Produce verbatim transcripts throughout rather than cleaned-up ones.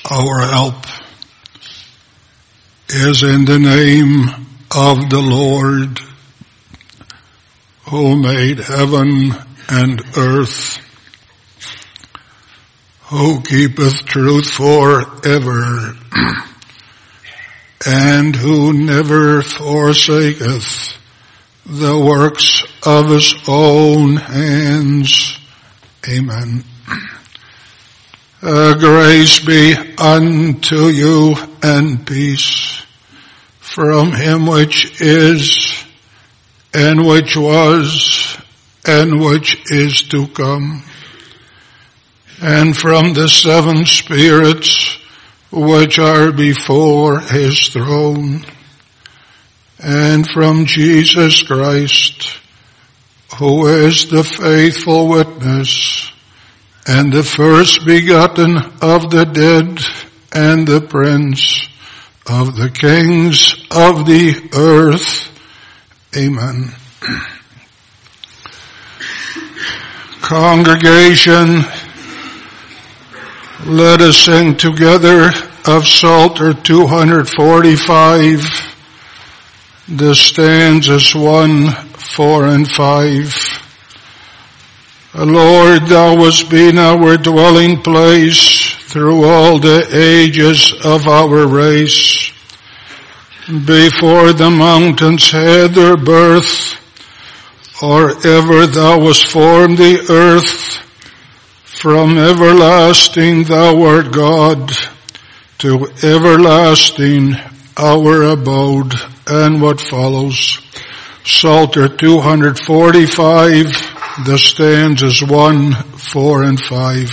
Our help is in the name of the Lord, who made heaven and earth, who keepeth truth forever, and who never forsaketh the works of his own hands. Amen. Uh, grace be unto you and peace from him which is, and which was, and which is to come, and from the seven spirits which are before his throne, and from Jesus Christ, who is the faithful witness, and the first begotten of the dead, and the prince of the kings of the earth. Amen. Congregation, let us sing together of Psalter two forty-five, the stanzas one, four, and five. Lord, thou hast been our dwelling place through all the ages of our race. Before the mountains had their birth, or ever thou wast formed the earth, from everlasting thou art God, to everlasting our abode. And what follows? Psalter two forty-five, the stanzas one, four, and five.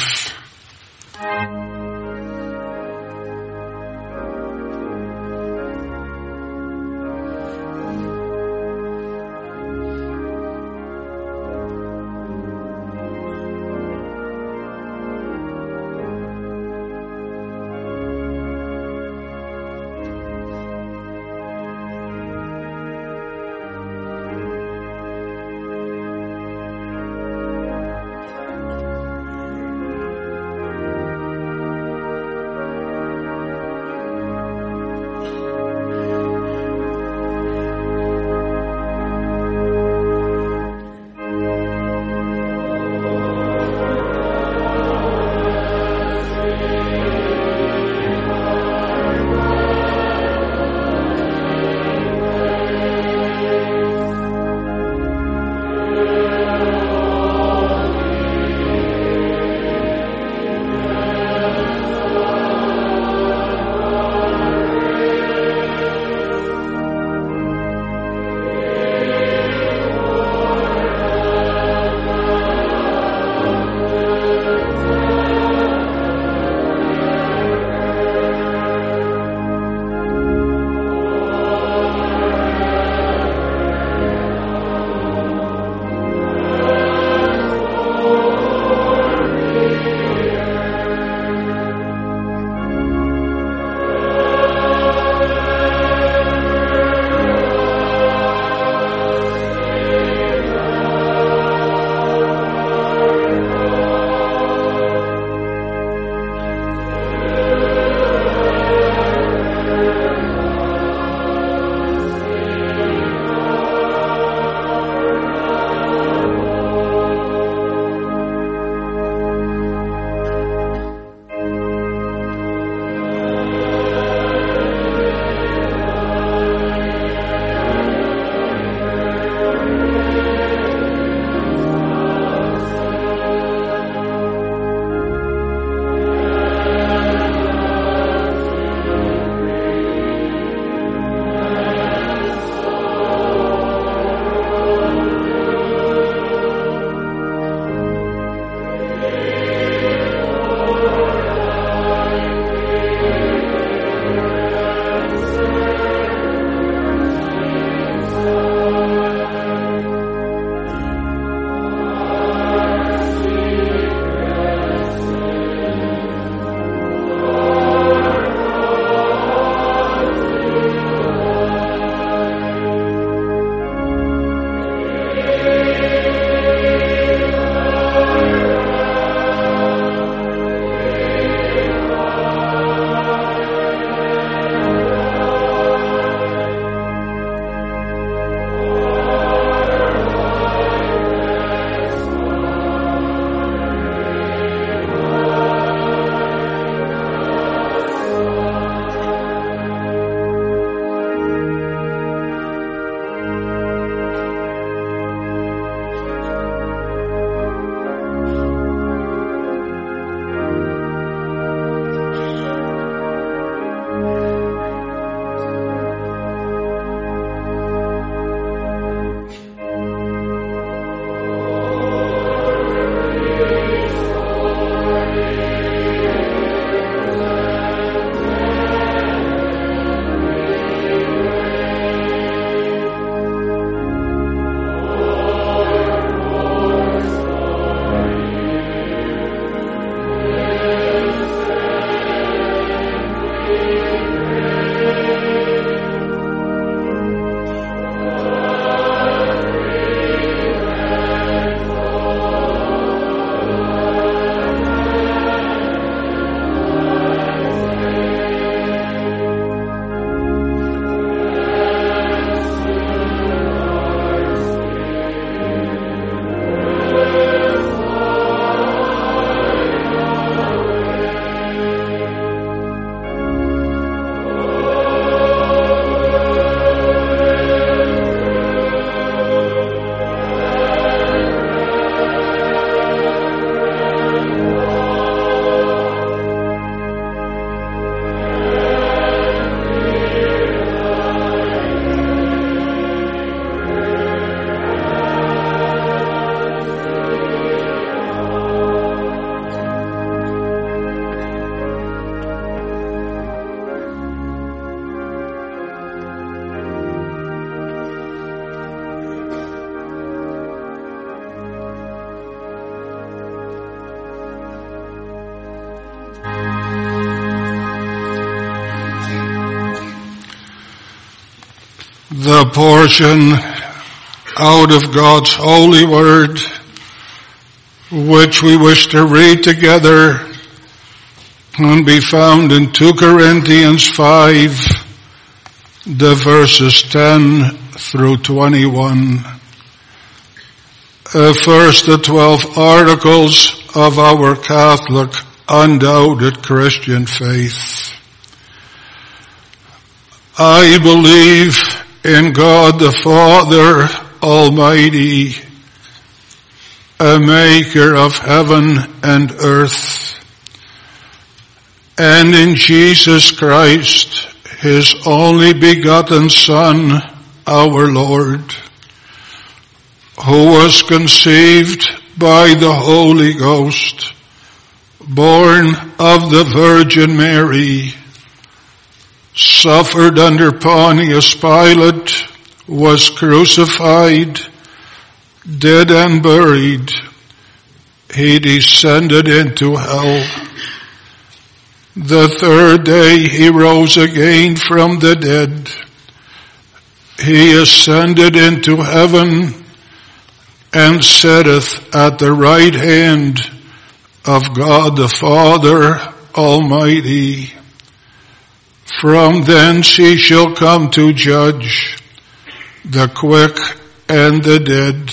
The portion out of God's holy word, which we wish to read together, can be found in two Corinthians five, the verses ten through twenty-one. Uh, first, the twelve articles of our Catholic, undoubted Christian faith. I believe in God the Father Almighty, a maker of heaven and earth, and in Jesus Christ, his only begotten Son, our Lord, who was conceived by the Holy Ghost, born of the Virgin Mary, suffered under Pontius Pilate, was crucified, dead and buried. He descended into hell. The third day he rose again from the dead. He ascended into heaven and sitteth at the right hand of God the Father Almighty. From thence he shall come to judge the quick and the dead.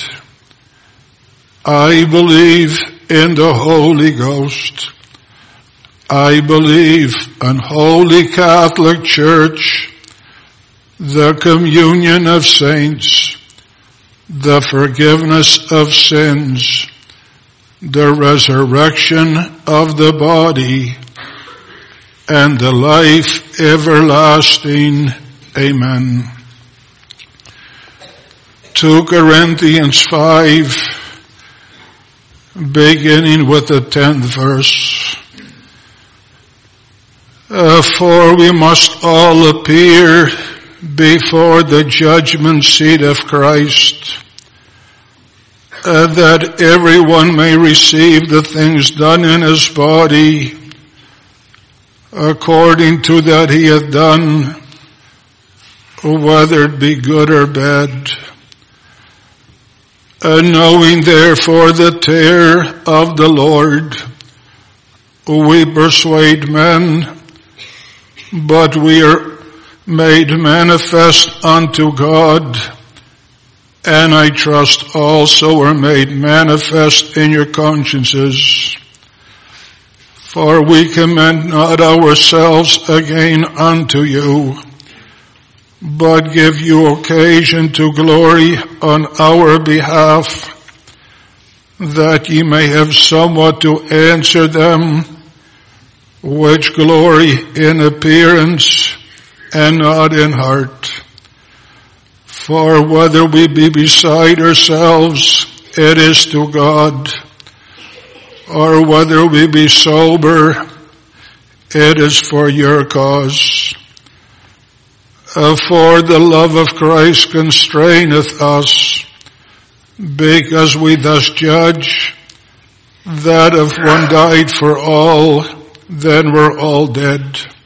I believe in the Holy Ghost. I believe in Holy Catholic Church, the communion of saints, the forgiveness of sins, the resurrection of the body, and the life everlasting. Amen. two Corinthians five, beginning with the tenth verse. Uh, for we must all appear before the judgment seat of Christ, uh, that everyone may receive the things done in his body according to that he hath done, whether it be good or bad. And knowing therefore the terror of the Lord, we persuade men, but we are made manifest unto God, and I trust also are made manifest in your consciences. For we commend not ourselves again unto you, but give you occasion to glory on our behalf, that ye may have somewhat to answer them which glory in appearance and not in heart. For whether we be beside ourselves, it is to God, or whether we be sober, it is for your cause. Uh, for the love of Christ constraineth us, because we thus judge, that if one died for all, then we're all dead.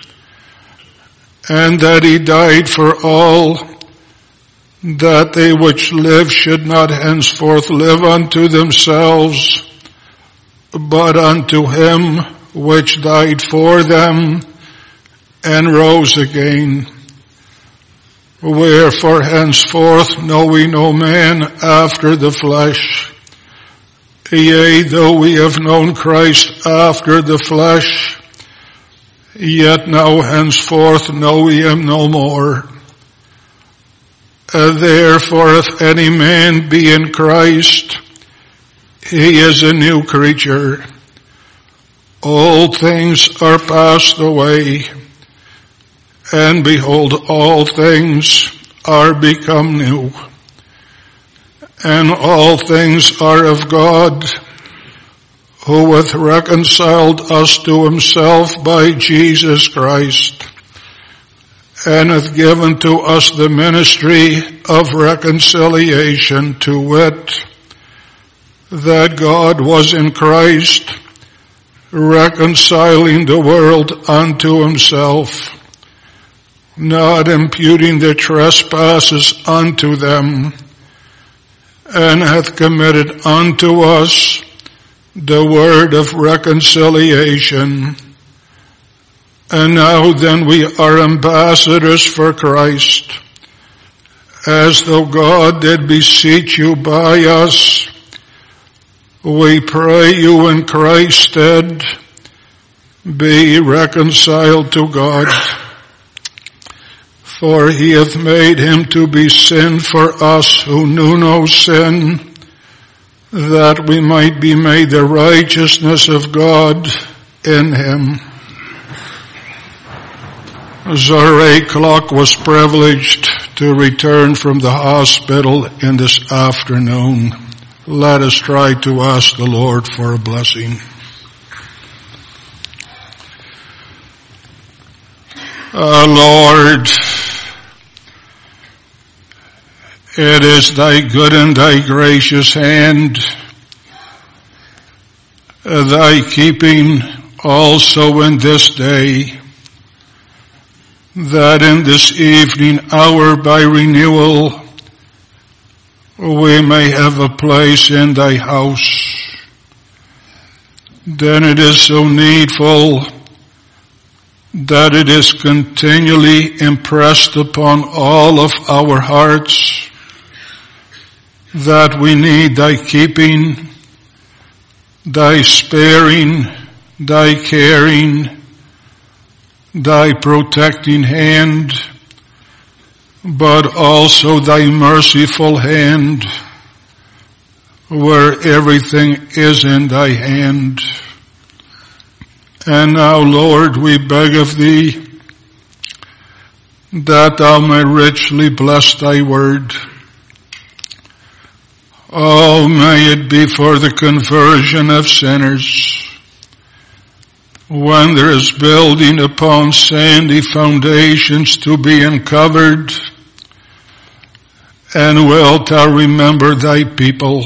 And that he died for all, that they which live should not henceforth live unto themselves, but unto him which died for them and rose again. Wherefore henceforth know we no man after the flesh. Yea, though we have known Christ after the flesh, yet now henceforth know we him no more. Uh, therefore if any man be in Christ, he is a new creature. Old things are passed away, and behold, all things are become new. And all things are of God, who hath reconciled us to himself by Jesus Christ, and hath given to us the ministry of reconciliation, to wit, that God was in Christ, reconciling the world unto himself, not imputing their trespasses unto them, and hath committed unto us the word of reconciliation. And now then we are ambassadors for Christ, as though God did beseech you by us. We pray you in Christ's stead, be reconciled to God. For he hath made him to be sin for us who knew no sin, that we might be made the righteousness of God in him. Zoe Clark was privileged to return from the hospital in this afternoon. Let us try to ask the Lord for a blessing. Uh, Lord, it is thy good and thy gracious hand, uh, thy keeping also in this day, that in this evening hour by renewal we may have a place in thy house. Then it is so needful that it is continually impressed upon all of our hearts that we need thy keeping, thy sparing, thy caring, thy protecting hand, but also thy merciful hand, where everything is in thy hand. And now, Lord, we beg of thee that thou may richly bless thy word. Oh, may it be for the conversion of sinners. When there is building upon sandy foundations to be uncovered, and wilt thou remember thy people?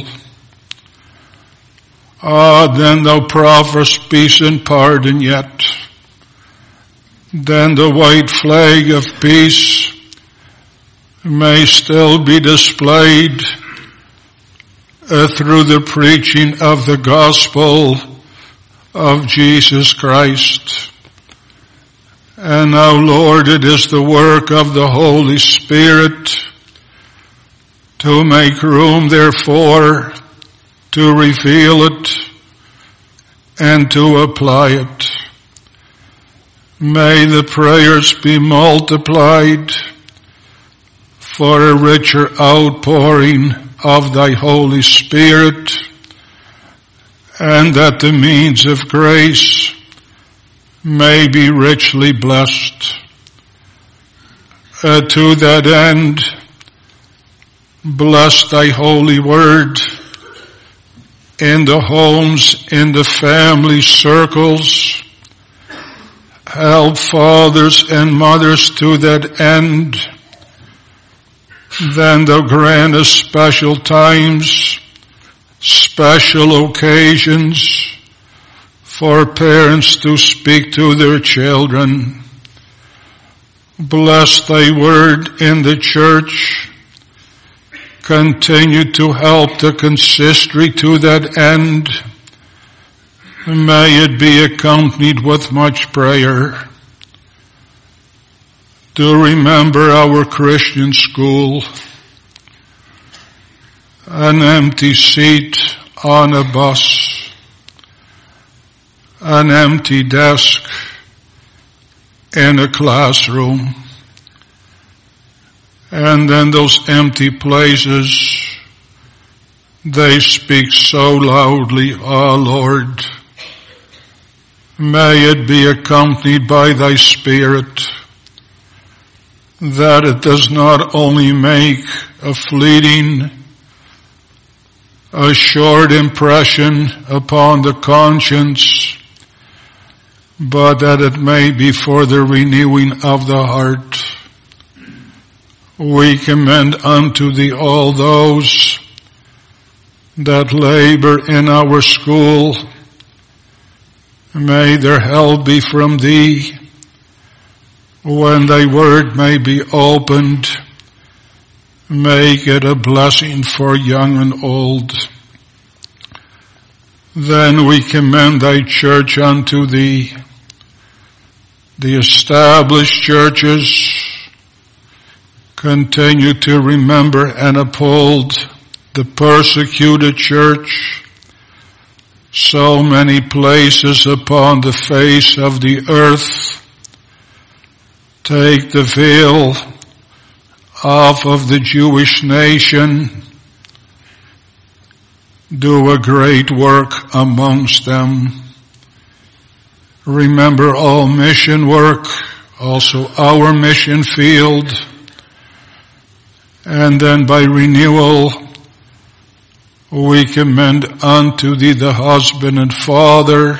Ah, then thou profferest peace and pardon yet. Then the white flag of peace may still be displayed uh, through the preaching of the gospel of Jesus Christ. And now, Lord, it is the work of the Holy Spirit to make room, therefore, to reveal it and to apply it. May the prayers be multiplied for a richer outpouring of thy Holy Spirit, and that the means of grace may be richly blessed. Uh, to that end, bless thy holy word in the homes, in the family circles. Help fathers and mothers to that end. Then thou grant us special times, special occasions for parents to speak to their children. Bless thy word in the church. Continue to help the consistory to that end. May it be accompanied with much prayer. To remember our Christian school, an empty seat on a bus, an empty desk in a classroom, and then those empty places, they speak so loudly, "Ah, Lord." May it be accompanied by thy Spirit, that it does not only make a fleeting, a short impression upon the conscience, but that it may be for the renewing of the heart. We commend unto thee all those that labor in our school, May their help be from thee. When thy word may be opened, make it a blessing for young and old. Then we commend thy church unto thee, the established churches. Continue to remember and uphold the persecuted church. So many places upon the face of the earth. Take the veil off of the Jewish nation. Do a great work amongst them. Remember all mission work, also our mission field. And then by renewal, we commend unto thee the husband and father,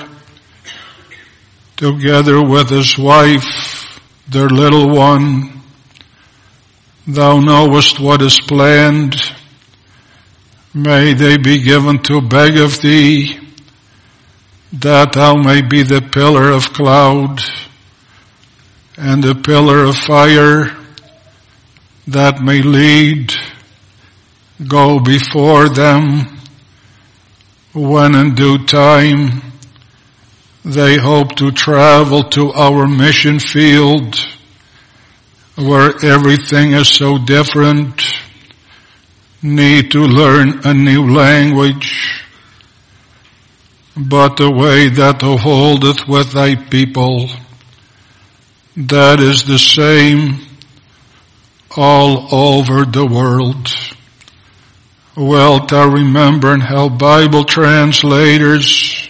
together with his wife, their little one. Thou knowest what is planned. May they be given to beg of thee, that thou may be the pillar of cloud and the pillar of fire, that may lead, go before them, when in due time they hope to travel to our mission field, where everything is so different, need to learn a new language, but the way that thou holdeth with thy people, that is the same all over the world. Wilt thou remember and help Bible translators?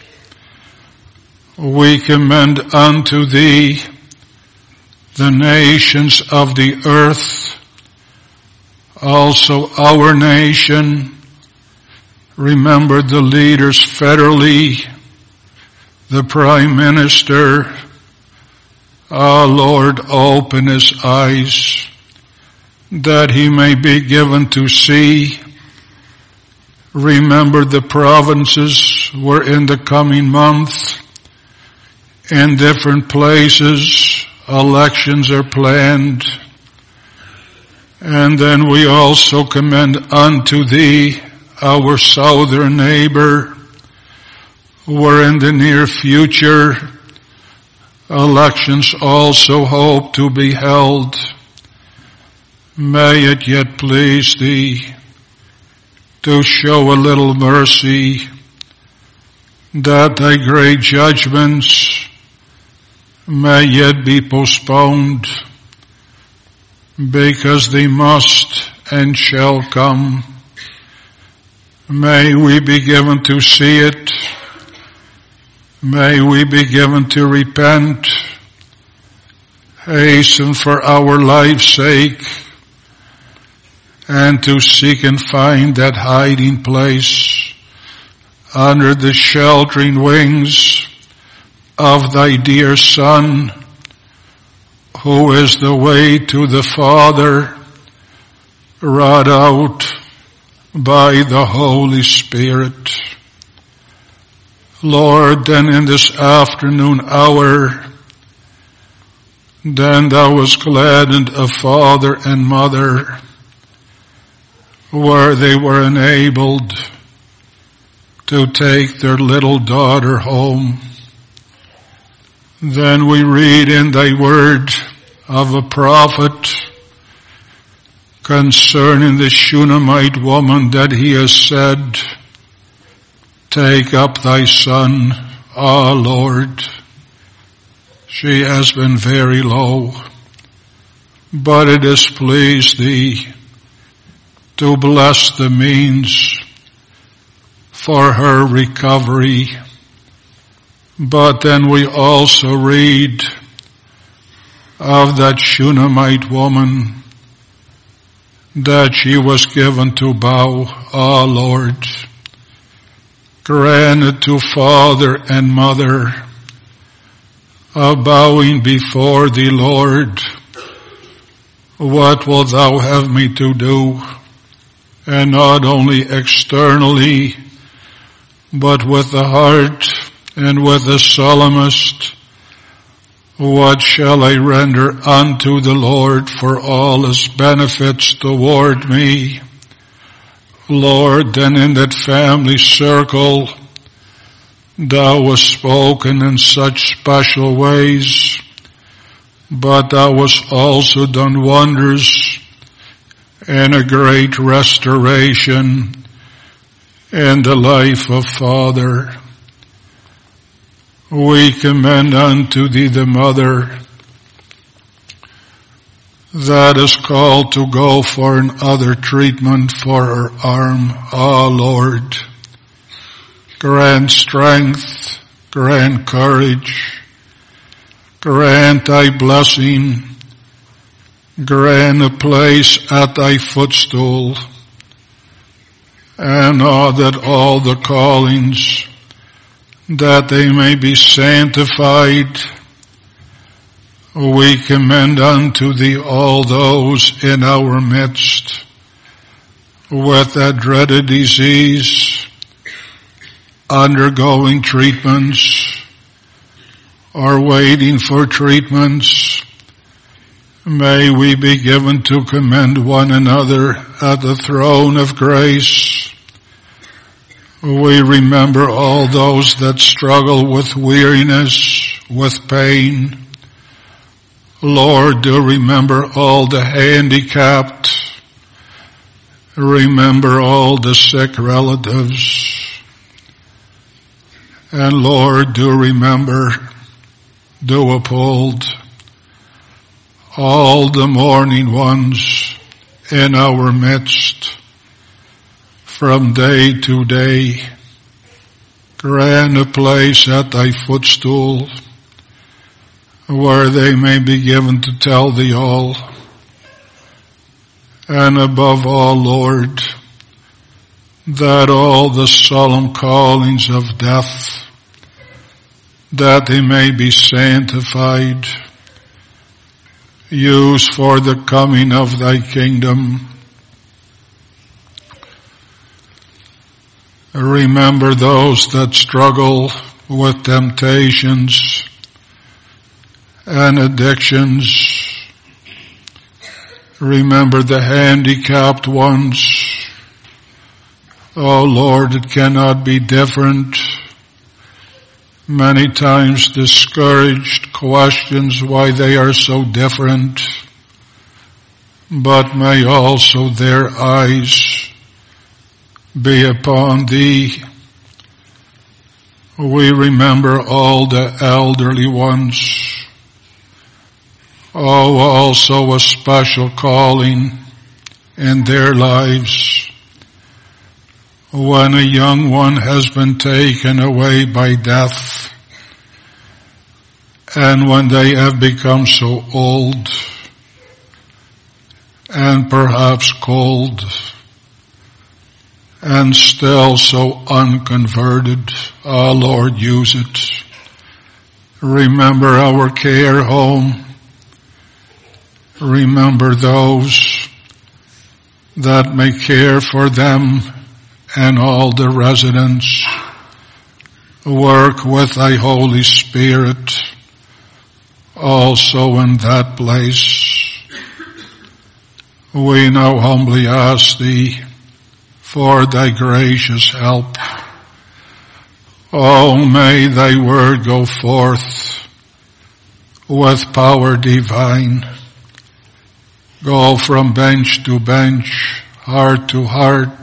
We commend unto thee the nations of the earth, also our nation. Remember the leaders federally, the Prime Minister. Ah, Lord, open his eyes, that he may be given to see. Remember the provinces where in the coming month, in different places, elections are planned. And then we also commend unto thee our southern neighbor, where in the near future, elections also hope to be held. May it yet please thee to show a little mercy, that thy great judgments may yet be postponed, because they must and shall come. May we be given to see it. May we be given to repent, hasten for our life's sake, and to seek and find that hiding place under the sheltering wings of thy dear Son, who is the way to the Father, wrought out by the Holy Spirit. Lord, then in this afternoon hour, then thou wast gladdened of father and mother, where they were enabled to take their little daughter home. Then we read in thy word of a prophet concerning the Shunammite woman, that he has said, take up thy son, ah Lord. She has been very low, but it has pleased thee to bless the means for her recovery. But then we also read of that Shunammite woman, that she was given to bow, ah Lord. Granted to father and mother, a bowing before thee, Lord. What wilt thou have me to do? And not only externally, but with the heart And with the psalmist, what shall I render unto the Lord for all his benefits toward me? Lord, then in that family circle, thou wast spoken in such special ways, but thou wast also done wonders and a great restoration in the life of Father. We commend unto thee the mother that is called to go for another treatment for her arm. Ah, Lord, grant strength, grant courage, grant thy blessing, grant a place at thy footstool, and all that all the callings, that they may be sanctified. We commend unto thee all those in our midst with that dreaded disease, undergoing treatments or waiting for treatments. May we be given to commend one another at the throne of grace. We remember all those that struggle with weariness, with pain. Lord, do remember all the handicapped. Remember all the sick relatives. And Lord, do remember, do uphold all the mourning ones in our midst. From day to day, grant a place at thy footstool where they may be given to tell thee all. And above all, Lord, that all the solemn callings of death, that they may be sanctified, used for the coming of thy kingdom. Remember those that struggle with temptations and addictions. Remember the handicapped ones. Oh Lord, it cannot be different. Many times discouraged, questions why they are so different. But may also their eyes be upon thee. We remember all the elderly ones. Oh, also a special calling in their lives. When a young one has been taken away by death, and when they have become so old and perhaps cold, and still so unconverted. Ah, Lord, use it. Remember our care home. Remember those that may care for them and all the residents. Work with thy Holy Spirit also in that place. We now humbly ask thee for thy gracious help. Oh, may thy word go forth with power divine. Go from bench to bench, heart to heart.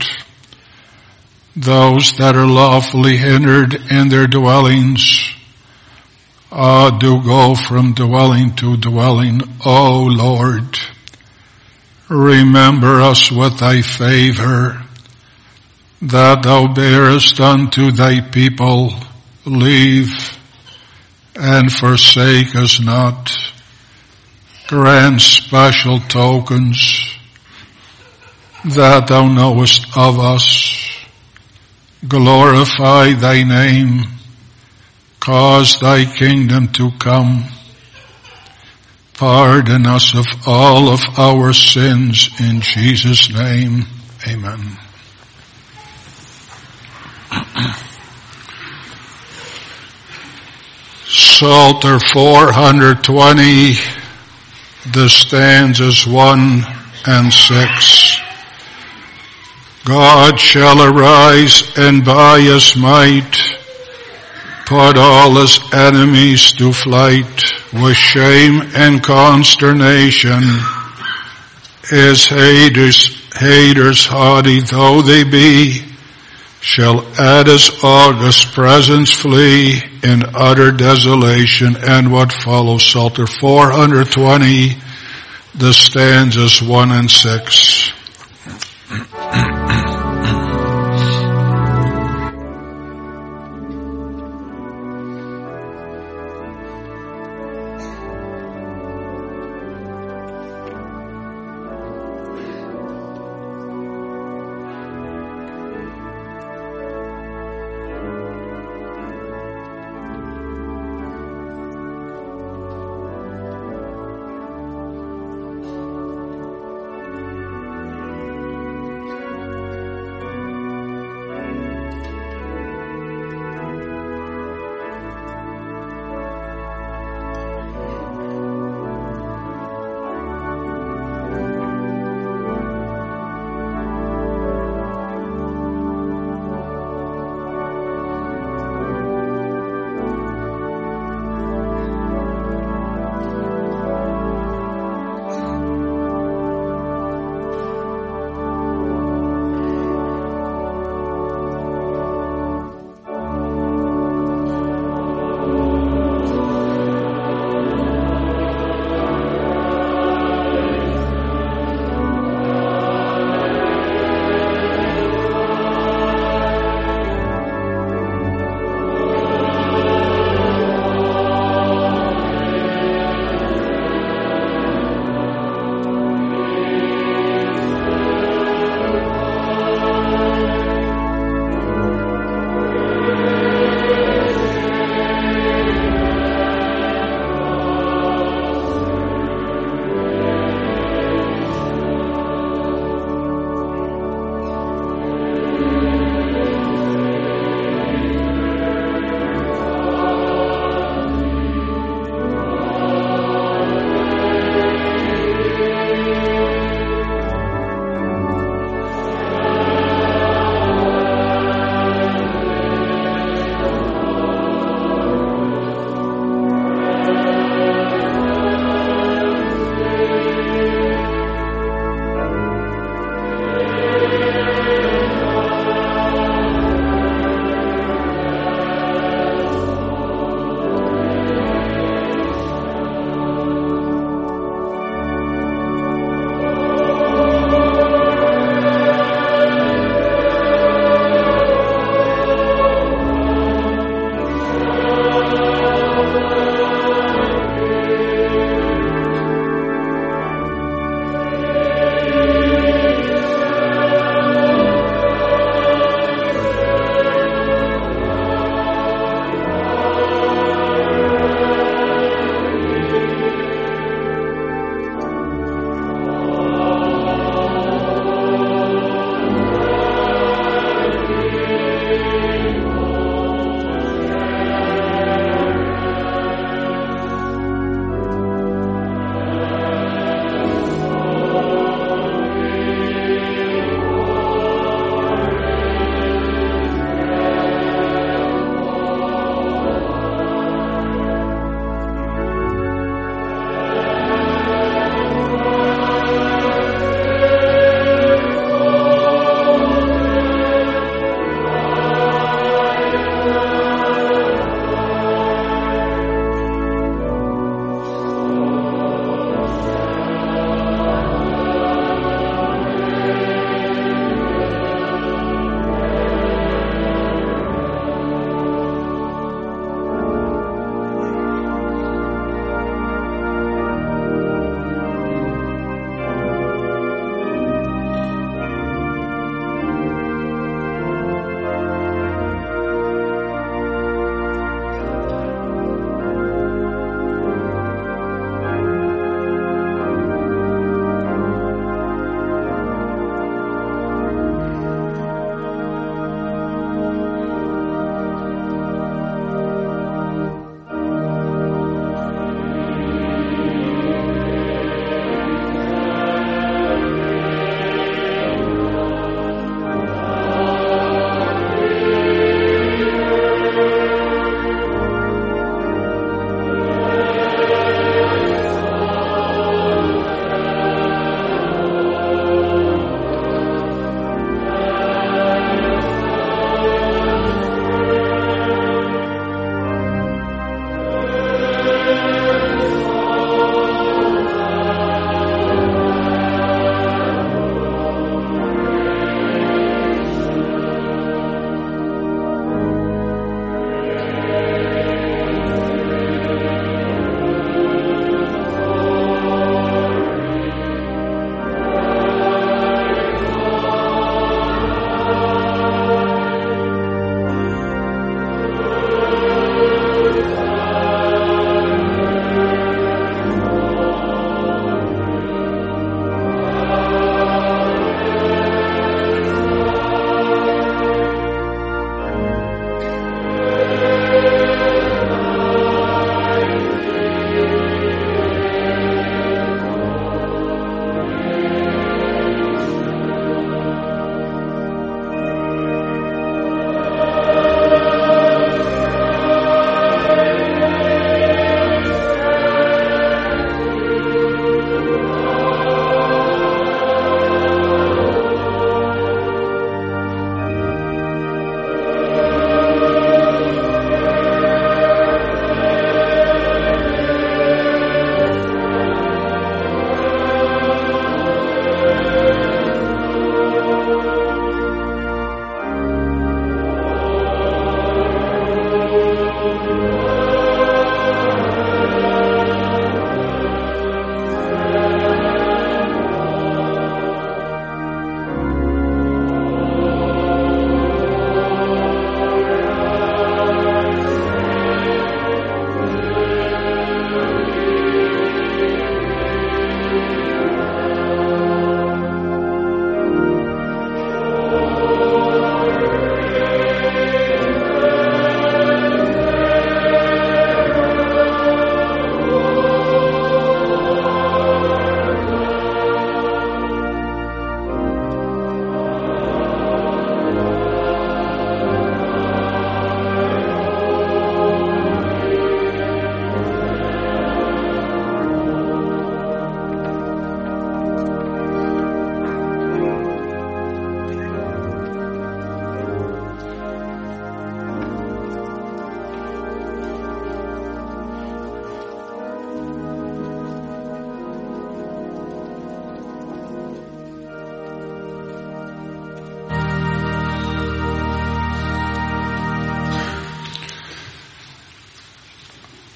Those that are lawfully hindered in their dwellings, ah, do go from dwelling to dwelling. O Lord, remember us with thy favor, that thou bearest unto thy people. Leave and forsake us not. Grant special tokens that thou knowest of us. Glorify thy name. Cause thy kingdom to come. Pardon us of all of our sins in Jesus' name. Amen. Psalter four hundred twenty, the stanzas one and six. God shall arise and by his might put all his enemies to flight. With shame and consternation his haters, haters haughty though they be, shall at his august presence flee in utter desolation. And what follows, Psalter four hundred twenty, the stanzas one and six.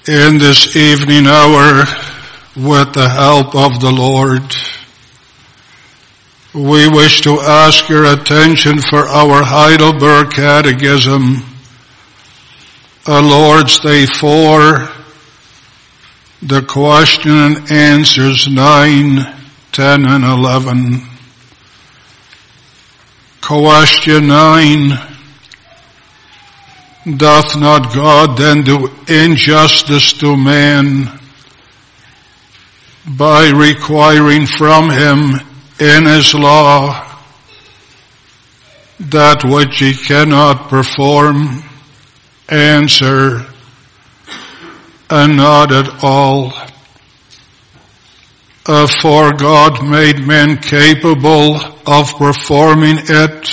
in this evening hour, with the help of the Lord, we wish to ask your attention for our Heidelberg Catechism, a Lord's Day four, the question and answers nine, ten, and eleven. Question nine, doth not God then do injustice to man by requiring from him in his law that which he cannot perform? Answer, and not at all. Uh, for God made men capable of performing it,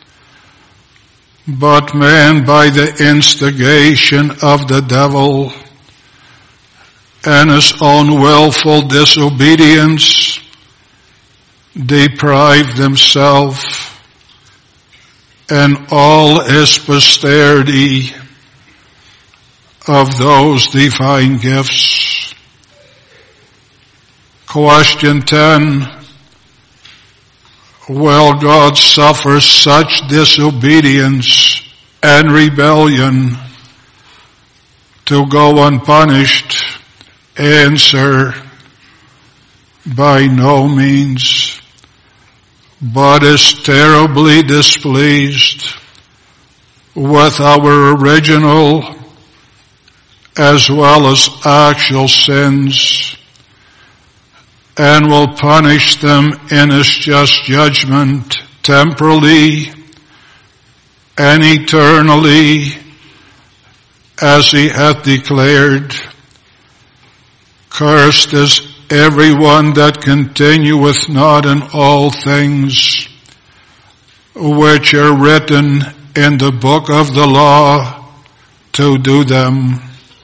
but man by the instigation of the devil and his own willful disobedience deprived himself and all his posterity of those divine gifts. Question ten, will God suffer such disobedience and rebellion to go unpunished? Answer, by no means, but is terribly displeased with our original as well as actual sins, and will punish them in his just judgment temporally and eternally, as he hath declared, cursed is everyone that continueth not in all things which are written in the book of the law to do them.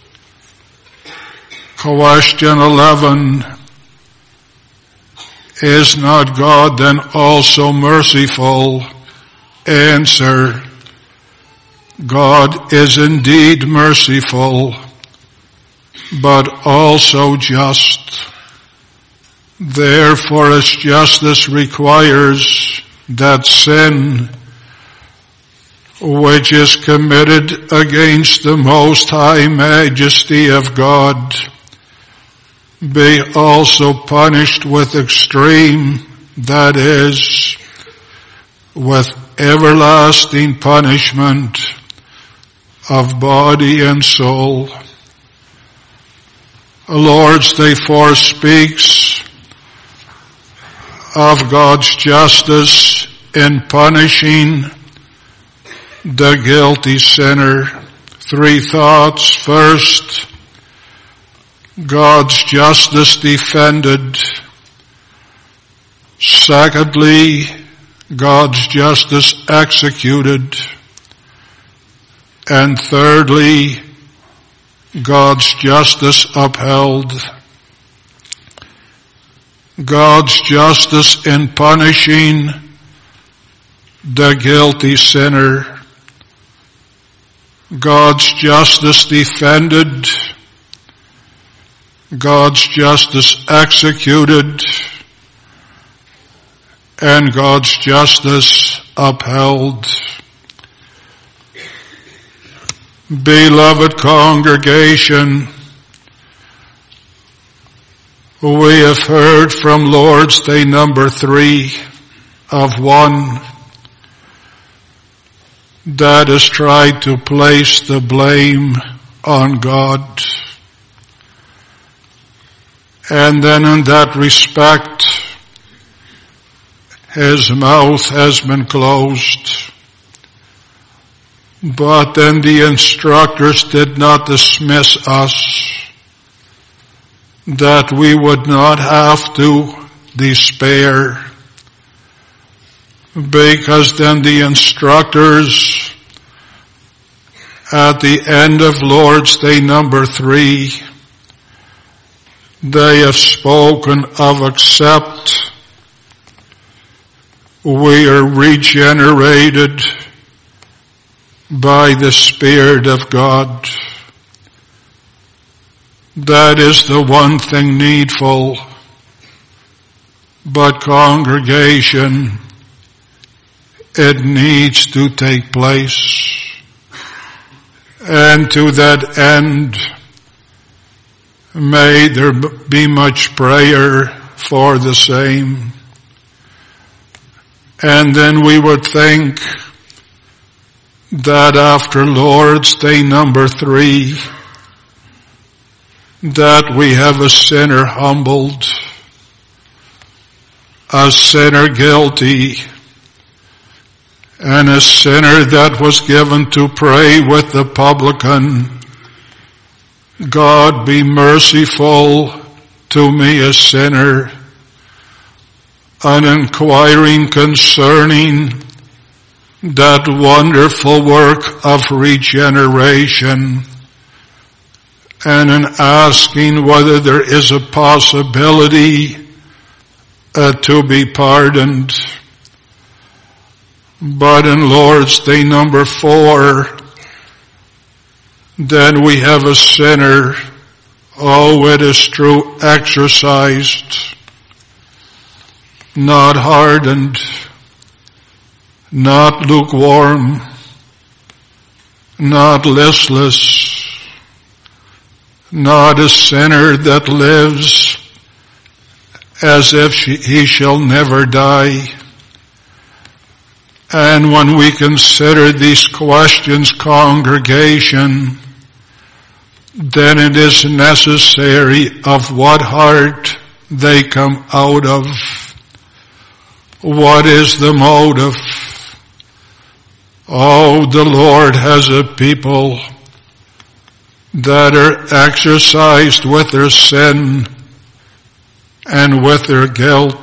Question eleven, is not God then also merciful? Answer, God is indeed merciful, but also just. Therefore his justice requires that sin which is committed against the most high majesty of God be also punished with extreme, that is, with everlasting punishment of body and soul. Lord's Day four speaks of God's justice in punishing the guilty sinner. Three thoughts. First, God's justice defended. Secondly, God's justice executed. And thirdly, God's justice upheld. God's justice in punishing the guilty sinner. God's justice defended. God's justice executed, and God's justice upheld. Beloved congregation, we have heard from Lord's Day number three of one that has tried to place the blame on God. And then in that respect, his mouth has been closed. But then the instructors did not dismiss us, that we would not have to despair, because then the instructors at the end of Lord's Day number three, they have spoken of except we are regenerated by the Spirit of God. That is the one thing needful. But congregation, it needs to take place. And to that end, may there be much prayer for the same. And then we would think that after Lord's Day number three, that we have a sinner humbled, a sinner guilty, and a sinner that was given to pray with the publican, God be merciful to me a sinner, and inquiring concerning that wonderful work of regeneration, and in asking whether there is a possibility uh, to be pardoned. But in Lord's Day number four, then we have a sinner, oh, it is true, exercised, not hardened, not lukewarm, not listless, not a sinner that lives as if she, he shall never die. And when we consider these questions, congregation, then it is necessary of what heart they come out of. What is the motive? Oh, the Lord has a people that are exercised with their sin and with their guilt,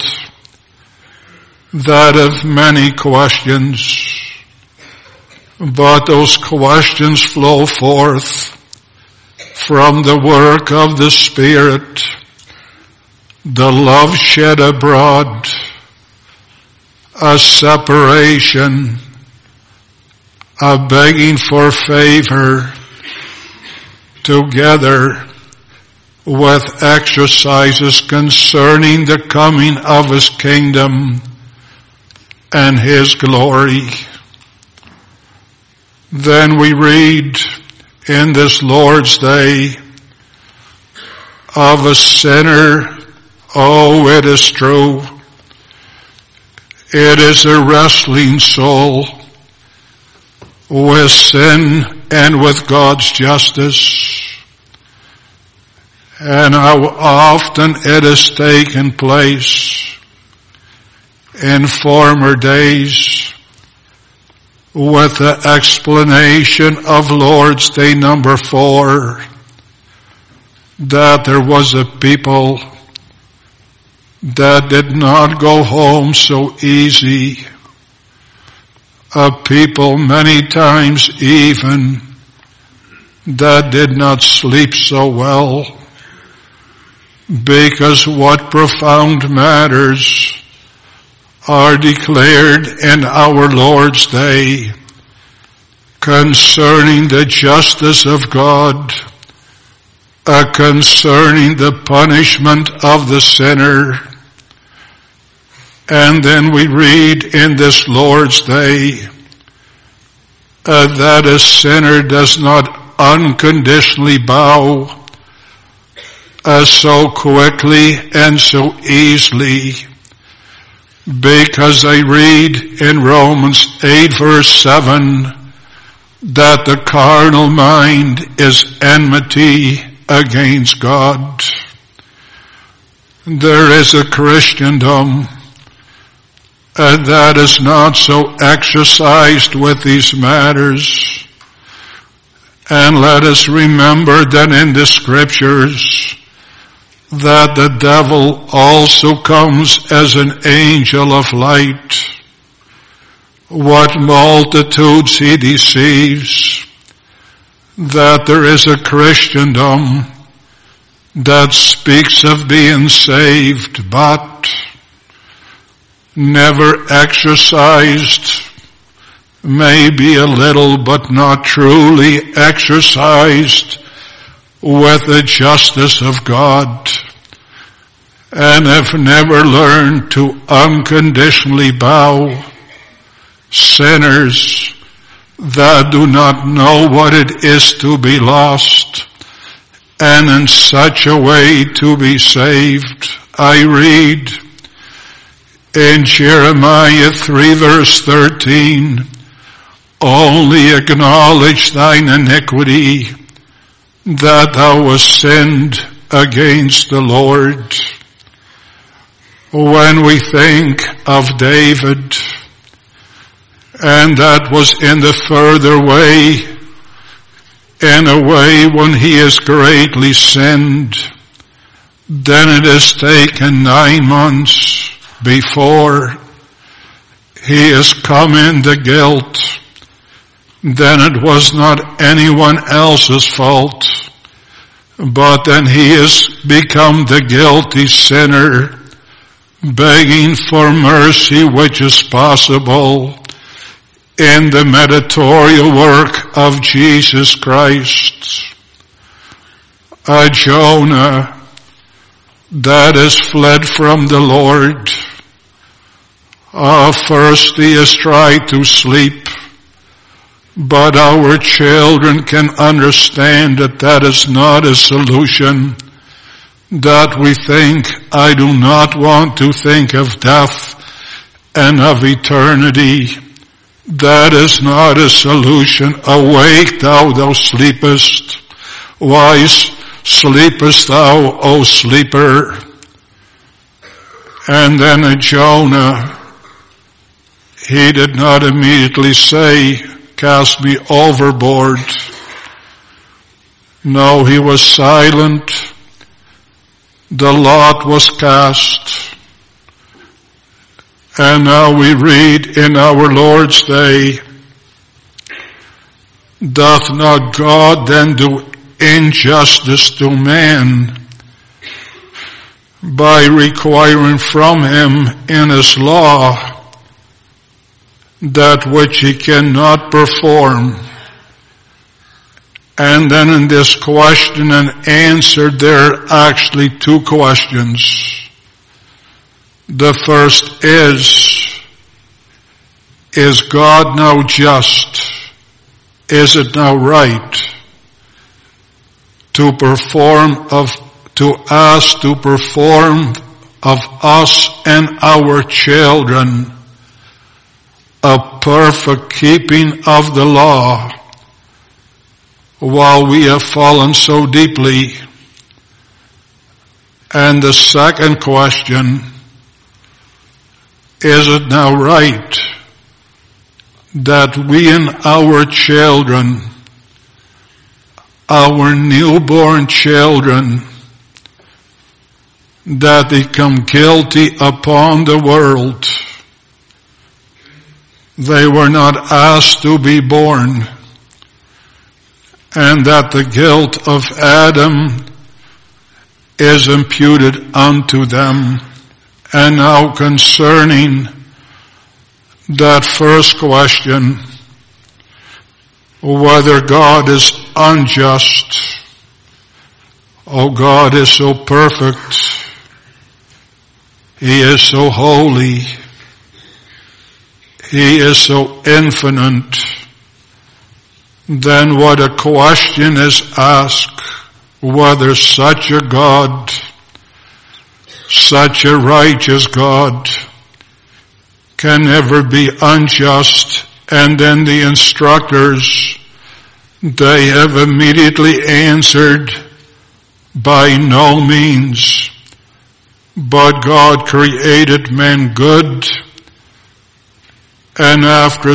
that have many questions, but those questions flow forth from the work of the Spirit, the love shed abroad, a separation, a begging for favor, together with exercises concerning the coming of His kingdom and His glory. Then we read in this Lord's Day of a sinner, oh, it is true, it is a wrestling soul with sin and with God's justice. And how often it has taken place in former days with the explanation of Lord's Day number four, that there was a people that did not go home so easy, a people many times even that did not sleep so well, because what profound matters are declared in our Lord's Day concerning the justice of God, uh, concerning the punishment of the sinner. And then we read in this Lord's Day uh, that a sinner does not unconditionally bow uh, so quickly and so easily, because I read in Romans eight verse seven that the carnal mind is enmity against God. There is a Christendom uh, that is not so exercised with these matters. And let us remember that in the Scriptures that the devil also comes as an angel of light. What multitudes he deceives. That there is a Christendom that speaks of being saved, but never exercised, maybe a little, but not truly exercised with the justice of God, and have never learned to unconditionally bow, sinners that do not know what it is to be lost, and in such a way to be saved. I read in Jeremiah three verse thirteen, only acknowledge thine iniquity, that thou hast sinned against the Lord. When we think of David, and that was in the further way, in a way when he has greatly sinned, then it has taken nine months before he has come into guilt. Then it was not anyone else's fault, but then he has become the guilty sinner, begging for mercy which is possible in the mediatorial work of Jesus Christ. A Jonah that has fled from the Lord. Uh, first he has tried to sleep, but our children can understand that that is not a solution. That we think, I do not want to think of death and of eternity. That is not a solution. Awake thou, thou sleepest. Why sleepest thou, O sleeper? And then a Jonah, he did not immediately say, cast me overboard. No, he was silent. The lot was cast. And now we read in our Lord's day, doth not God then do injustice to man by requiring from him in his law that which he cannot perform? And then in this question and answer, there are actually two questions. The first is, is God now just? Is it now right to perform of, to us to perform of us and our children a perfect keeping of the law, while we have fallen so deeply? And the second question, is it now right that we and our children, our newborn children, that they come guilty upon the world? They were not asked to be born, and that the guilt of Adam is imputed unto them. And now concerning that first question, whether God is unjust. Oh, God is so perfect. He is so holy. He is so infinite. Then what a question is asked, whether such a God, such a righteous God, can ever be unjust. And then the instructors, they have immediately answered, by no means. But God created man good, and after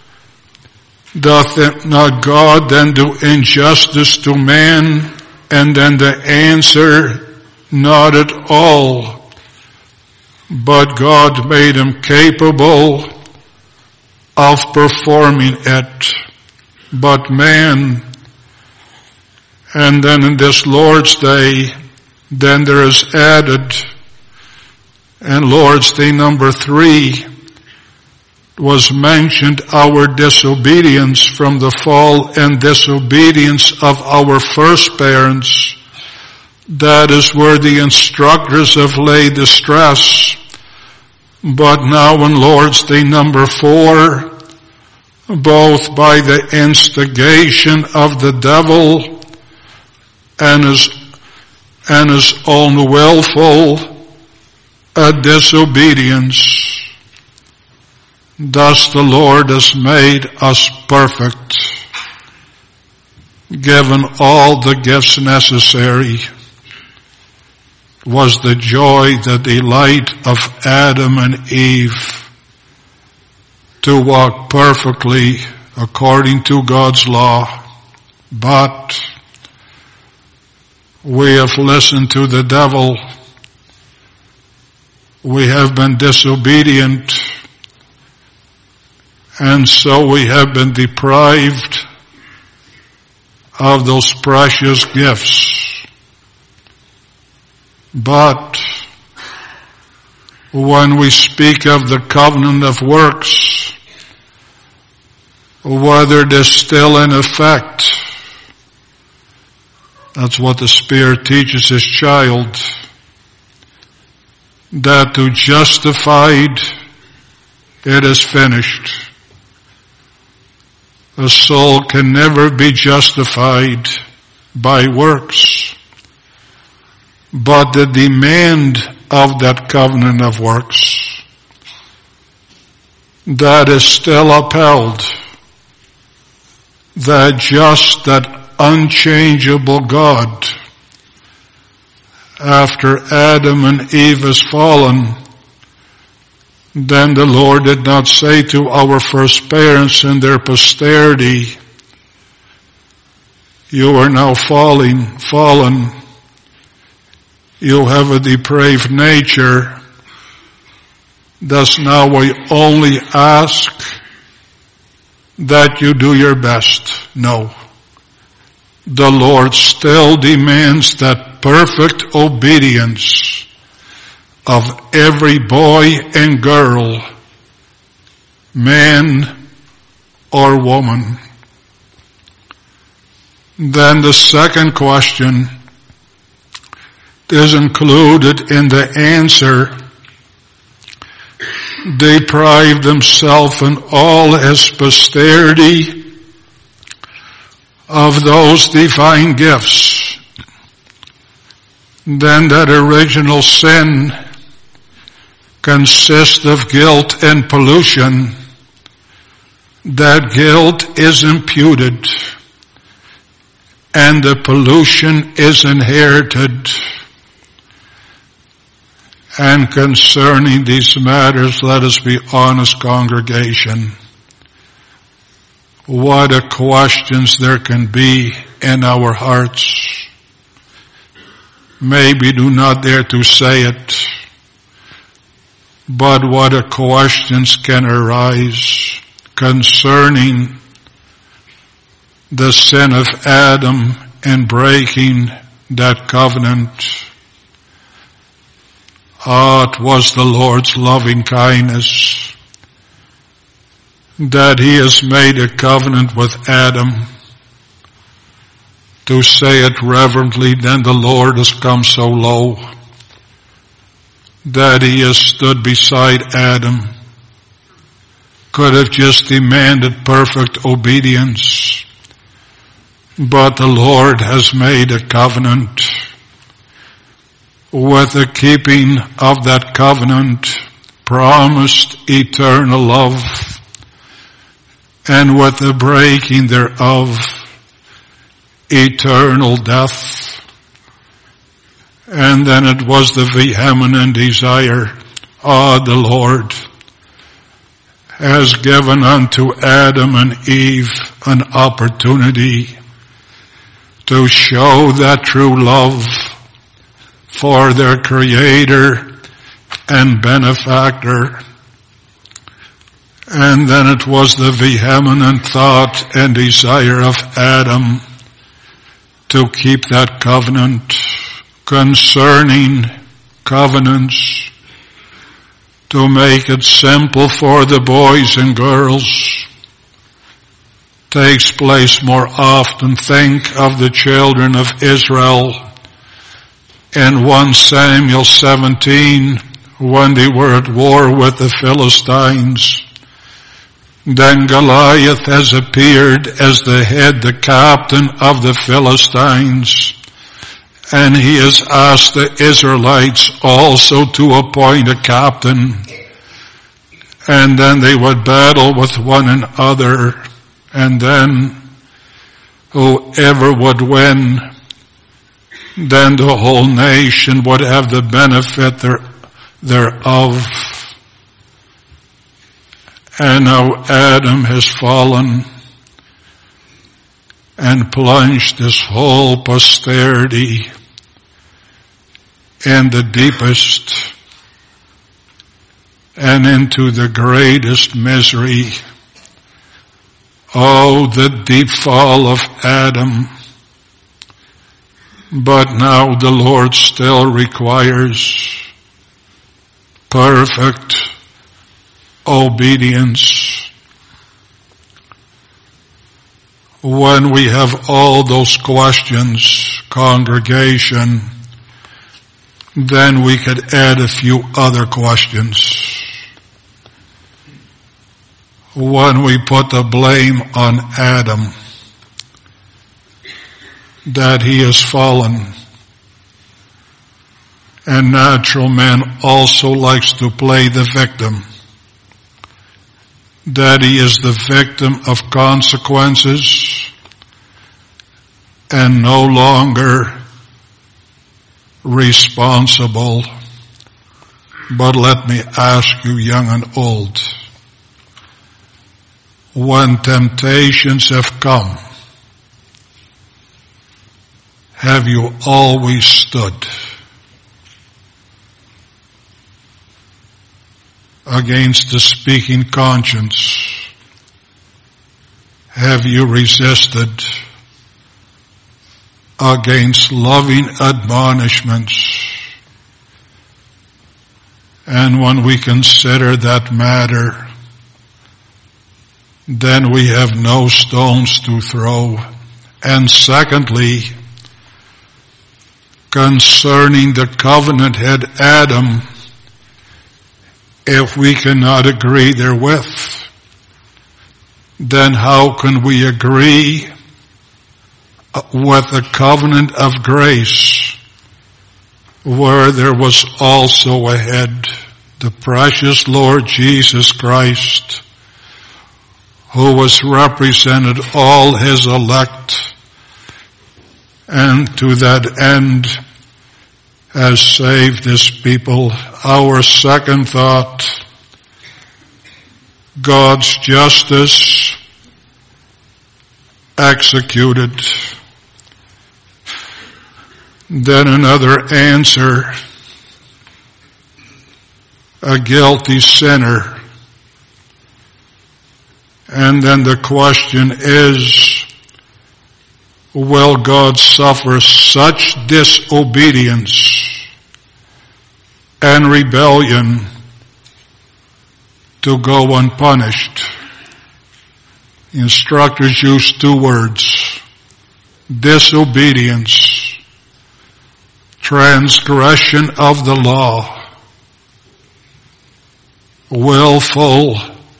doth not God then do injustice to man? And then the answer, not at all. But God made him capable of performing it. But man, and then in this Lord's Day, then there is added, and Lord's Day number three, was mentioned our disobedience from the fall and disobedience of our first parents. That is where the instructors have laid the stress. But now in Lord's Day number four, both by the instigation of the devil and his, and his own willful uh, disobedience, thus the Lord has made us perfect, given all the gifts necessary. Was the joy, the delight of Adam and Eve to walk perfectly according to God's law. But we have listened to the devil. We have been disobedient, and so we have been deprived of those precious gifts. But when we speak of the covenant of works, whether it is still in effect, that's what the Spirit teaches His child, that to justified, it is finished. A soul can never be justified by works. But the demand of that covenant of works, that is still upheld, that just, that unchangeable God, after Adam and Eve has fallen, then the Lord did not say to our first parents and their posterity, you are now falling, fallen. You have a depraved nature. Thus now we only ask that you do your best. No. The Lord still demands that perfect obedience of every boy and girl, man or woman. Then the second question is included in the answer. Deprived himself and all his posterity of those divine gifts. Then that original sin consists of guilt and pollution. That guilt is imputed and the pollution is inherited. And concerning these matters, let us be honest, congregation. What a questions there can be in our hearts. Maybe do not dare to say it, but what a questions can arise concerning the sin of Adam in breaking that covenant. Ah, it was the Lord's loving kindness that He has made a covenant with Adam. To say it reverently, then the Lord has come so low that He has stood beside Adam. Could have just demanded perfect obedience, but the Lord has made a covenant. With the keeping of that covenant, promised eternal love, and with the breaking thereof, eternal death. And then it was the vehement desire, ah, the Lord has given unto Adam and Eve an opportunity to show that true love for their Creator and Benefactor. And then it was the vehement thought and desire of Adam to keep that covenant. Concerning covenants, to make it simple for the boys and girls, takes place more often. Think of the children of Israel in First Samuel seventeen when they were at war with the Philistines. Then Goliath has appeared as the head, the captain of the Philistines. And he has asked the Israelites also to appoint a captain. And then they would battle with one another. And then whoever would win, then the whole nation would have the benefit there, thereof. And now Adam has fallen and plunged his whole posterity in the deepest and into the greatest misery. Oh, the deep fall of Adam. But now the Lord still requires perfect obedience. When we have all those questions, congregation, then we could add a few other questions. When we put the blame on Adam, that he has fallen, and natural man also likes to play the victim, that he is the victim of consequences and no longer responsible. But let me ask you, young and old, when temptations have come, have you always stood against the speaking conscience? Have you resisted against loving admonishments? And when we consider that matter, then we have no stones to throw. And secondly, concerning the covenant head Adam, if we cannot agree therewith, then how can we agree with the covenant of grace, where there was also a head, the precious Lord Jesus Christ, who was represented all his elect, and to that end has saved his people? Our second thought, God's justice executed. Then another answer, a guilty sinner. And then the question is, will God suffer such disobedience and rebellion to go unpunished? Instructors use two words: disobedience, transgression of the law, willful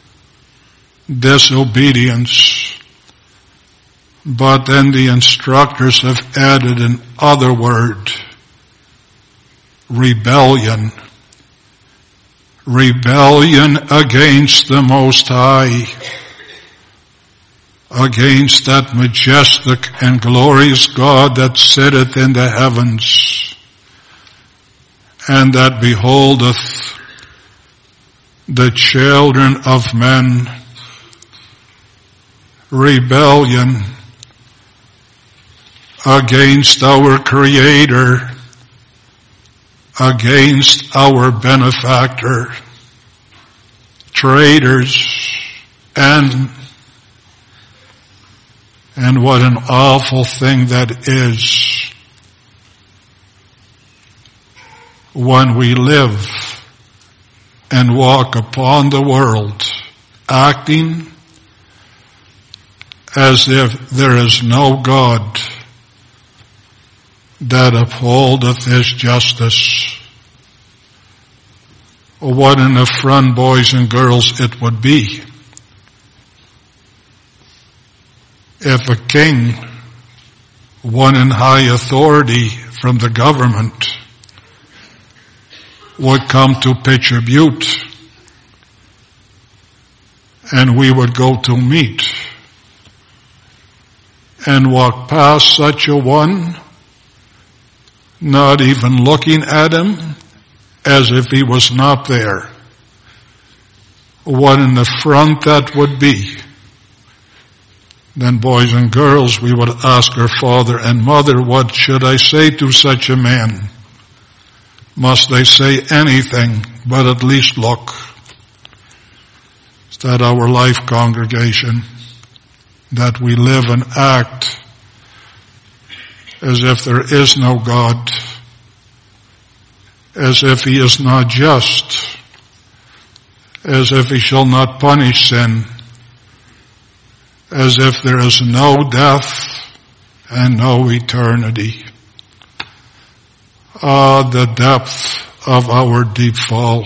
disobedience. But then the instructors have added an other word: rebellion. Rebellion against the Most High, against that majestic and glorious God that sitteth in the heavens, and that beholdeth the children of men. Rebellion against our Creator, against our benefactor. Traitors, and and what an awful thing that is when we live and walk upon the world, acting as if there is no God that upholdeth his justice. What an affront, boys and girls, it would be if a king, one in high authority from the government, would come to Pitcher Butte and we would go to meet and walk past such a one, not even looking at him as if he was not there. What an affront that would be. Then, boys and girls, we would ask our father and mother, what should I say to such a man? Must they say anything but at least look? Is that our life, congregation? That we live and act as if there is no God, as if he is not just, as if he shall not punish sin, as if there is no death and no eternity. Ah, the depth of our deep fall.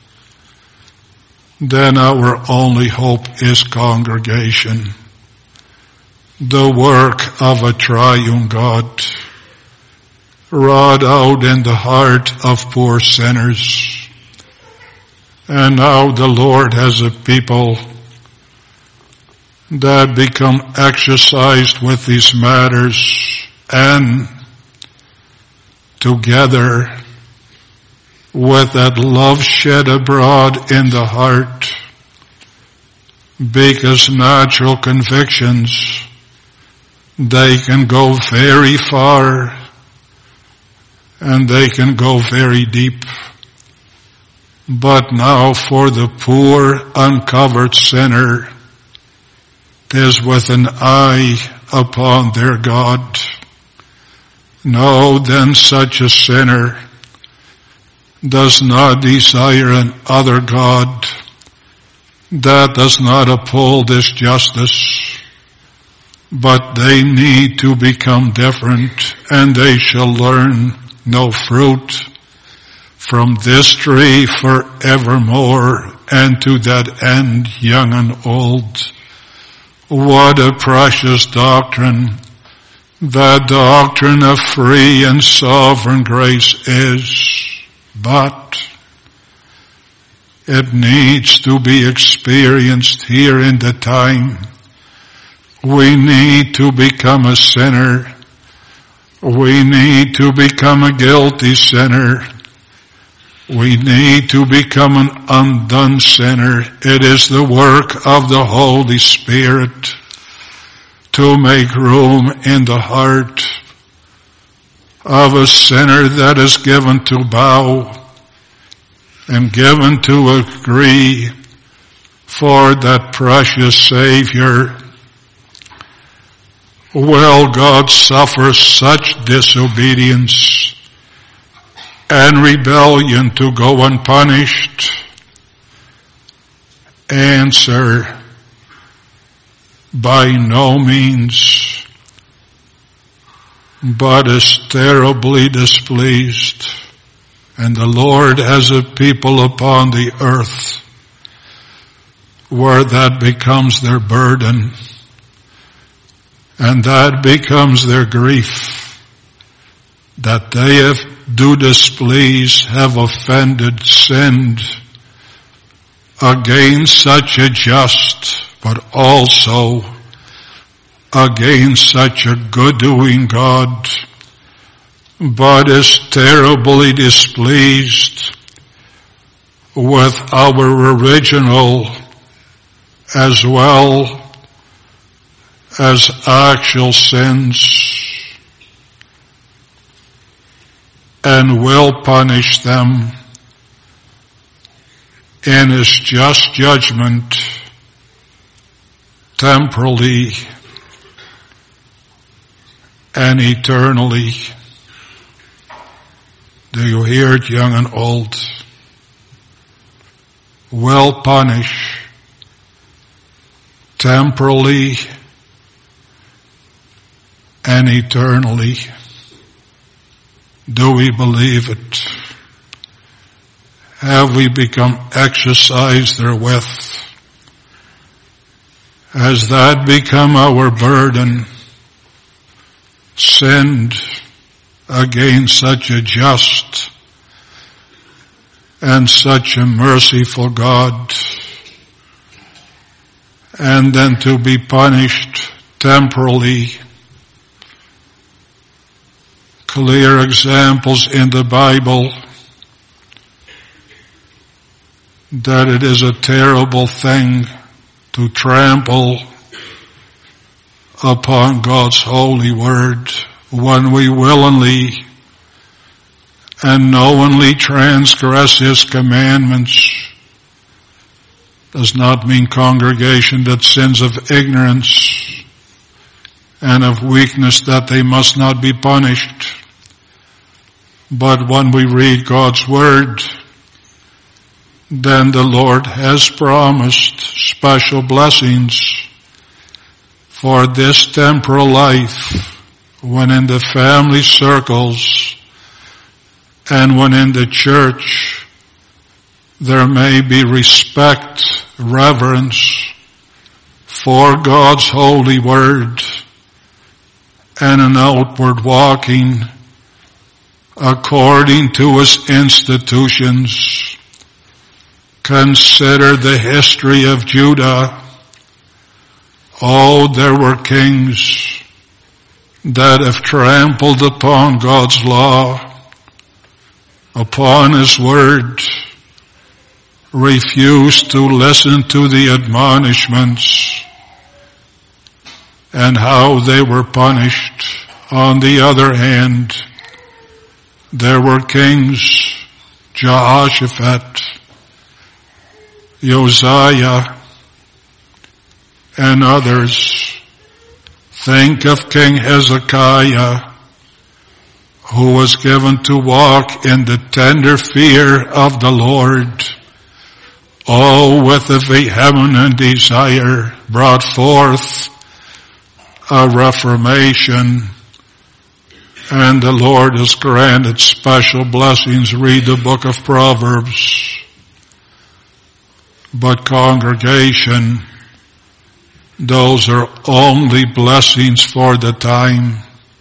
Then our only hope is congregation, the work of a triune God, wrought out in the heart of poor sinners. And now the Lord has a people that become exercised with these matters, and together with that love shed abroad in the heart, because natural convictions, they can go very far and they can go very deep. But now for the poor uncovered sinner, 'tis with an eye upon their God. No, then such a sinner does not desire an other God that does not uphold his justice, but they need to become different, and they shall learn no fruit from this tree forevermore, and to that end, young and old. What a precious doctrine the doctrine of free and sovereign grace is, but it needs to be experienced here in the time. We need to become a sinner. We need to become a guilty sinner. We need to become an undone sinner. It is the work of the Holy Spirit to make room in the heart of a sinner that is given to bow and given to agree for that precious Savior. Will God suffer such disobedience and rebellion to go unpunished? Answer, by no means, but is terribly displeased. And the Lord has a people upon the earth where that becomes their burden, and that becomes their grief, that they have do displease, have offended, sinned against such a just, but also against such a good-doing God, but is terribly displeased with our original as well as actual sins, and will punish them in his just judgment temporally and eternally. Do you hear it, young and old? will punish temporally and eternally. Do we believe it? Have we become exercised therewith? Has that become our burden? Sinned against such a just and such a merciful God, and then to be punished temporally. Clear examples in the Bible that it is a terrible thing to trample upon God's holy word when we willingly and knowingly transgress His commandments. Does not mean, congregation, that sins of ignorance and of weakness that they must not be punished. But when we read God's word, then the Lord has promised special blessings for this temporal life, when in the family circles and when in the church there may be respect, reverence for God's holy word, and an outward walking according to His institutions. Consider the history of Judah. Oh, there were kings that have trampled upon God's law, upon His word, refused to listen to the admonishments, and how they were punished. On the other hand, there were kings, Jehoshaphat, Josiah, and others. Think of King Hezekiah, who was given to walk in the tender fear of the Lord. Oh, with a vehement desire, brought forth a reformation, and the Lord has granted special blessings. Read the book of Proverbs. But congregation, those are only blessings for the time.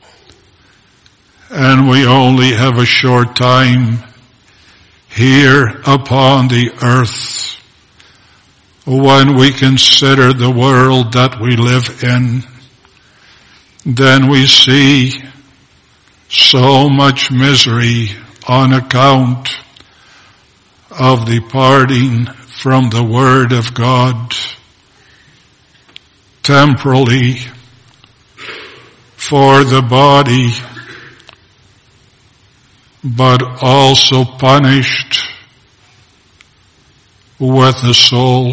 And we only have a short time here upon the earth. When we consider the world that we live in, then we see so much misery on account of departing from the Word of God. Temporally, for the body, but also punished with the soul.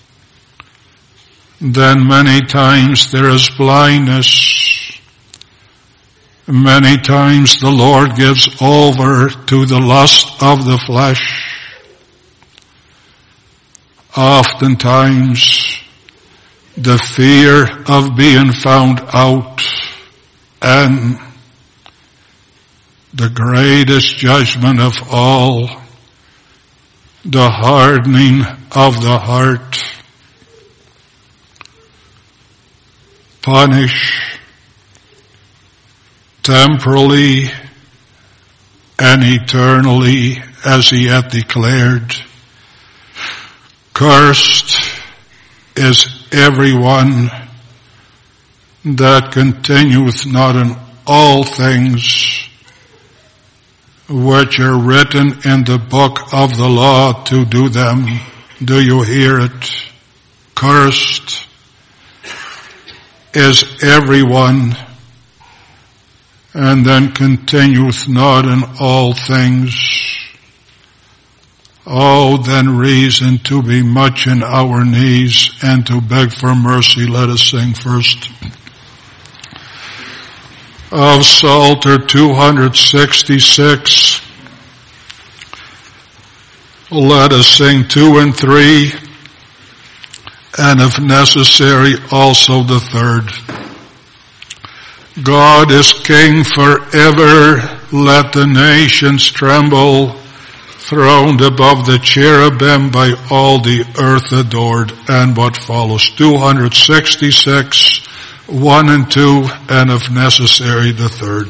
Then many times there is blindness. Many times the Lord gives over to the lust of the flesh. Oftentimes the fear of being found out, and the greatest judgment of all, the hardening of the heart. Punish temporally and eternally, as He hath declared. Cursed is everyone that continueth not in all things which are written in the book of the law to do them. Do you hear it? Cursed is everyone, and then continueth not in all things. Oh, then reason to be much in our knees and to beg for mercy. Let us sing first. Of Psalter two sixty-six. Let us sing two and three, and if necessary, also the third. God is King forever, let the nations tremble, throned above the cherubim, by all the earth adored. And what follows, two hundred sixty-six, one and two, and if necessary, the third.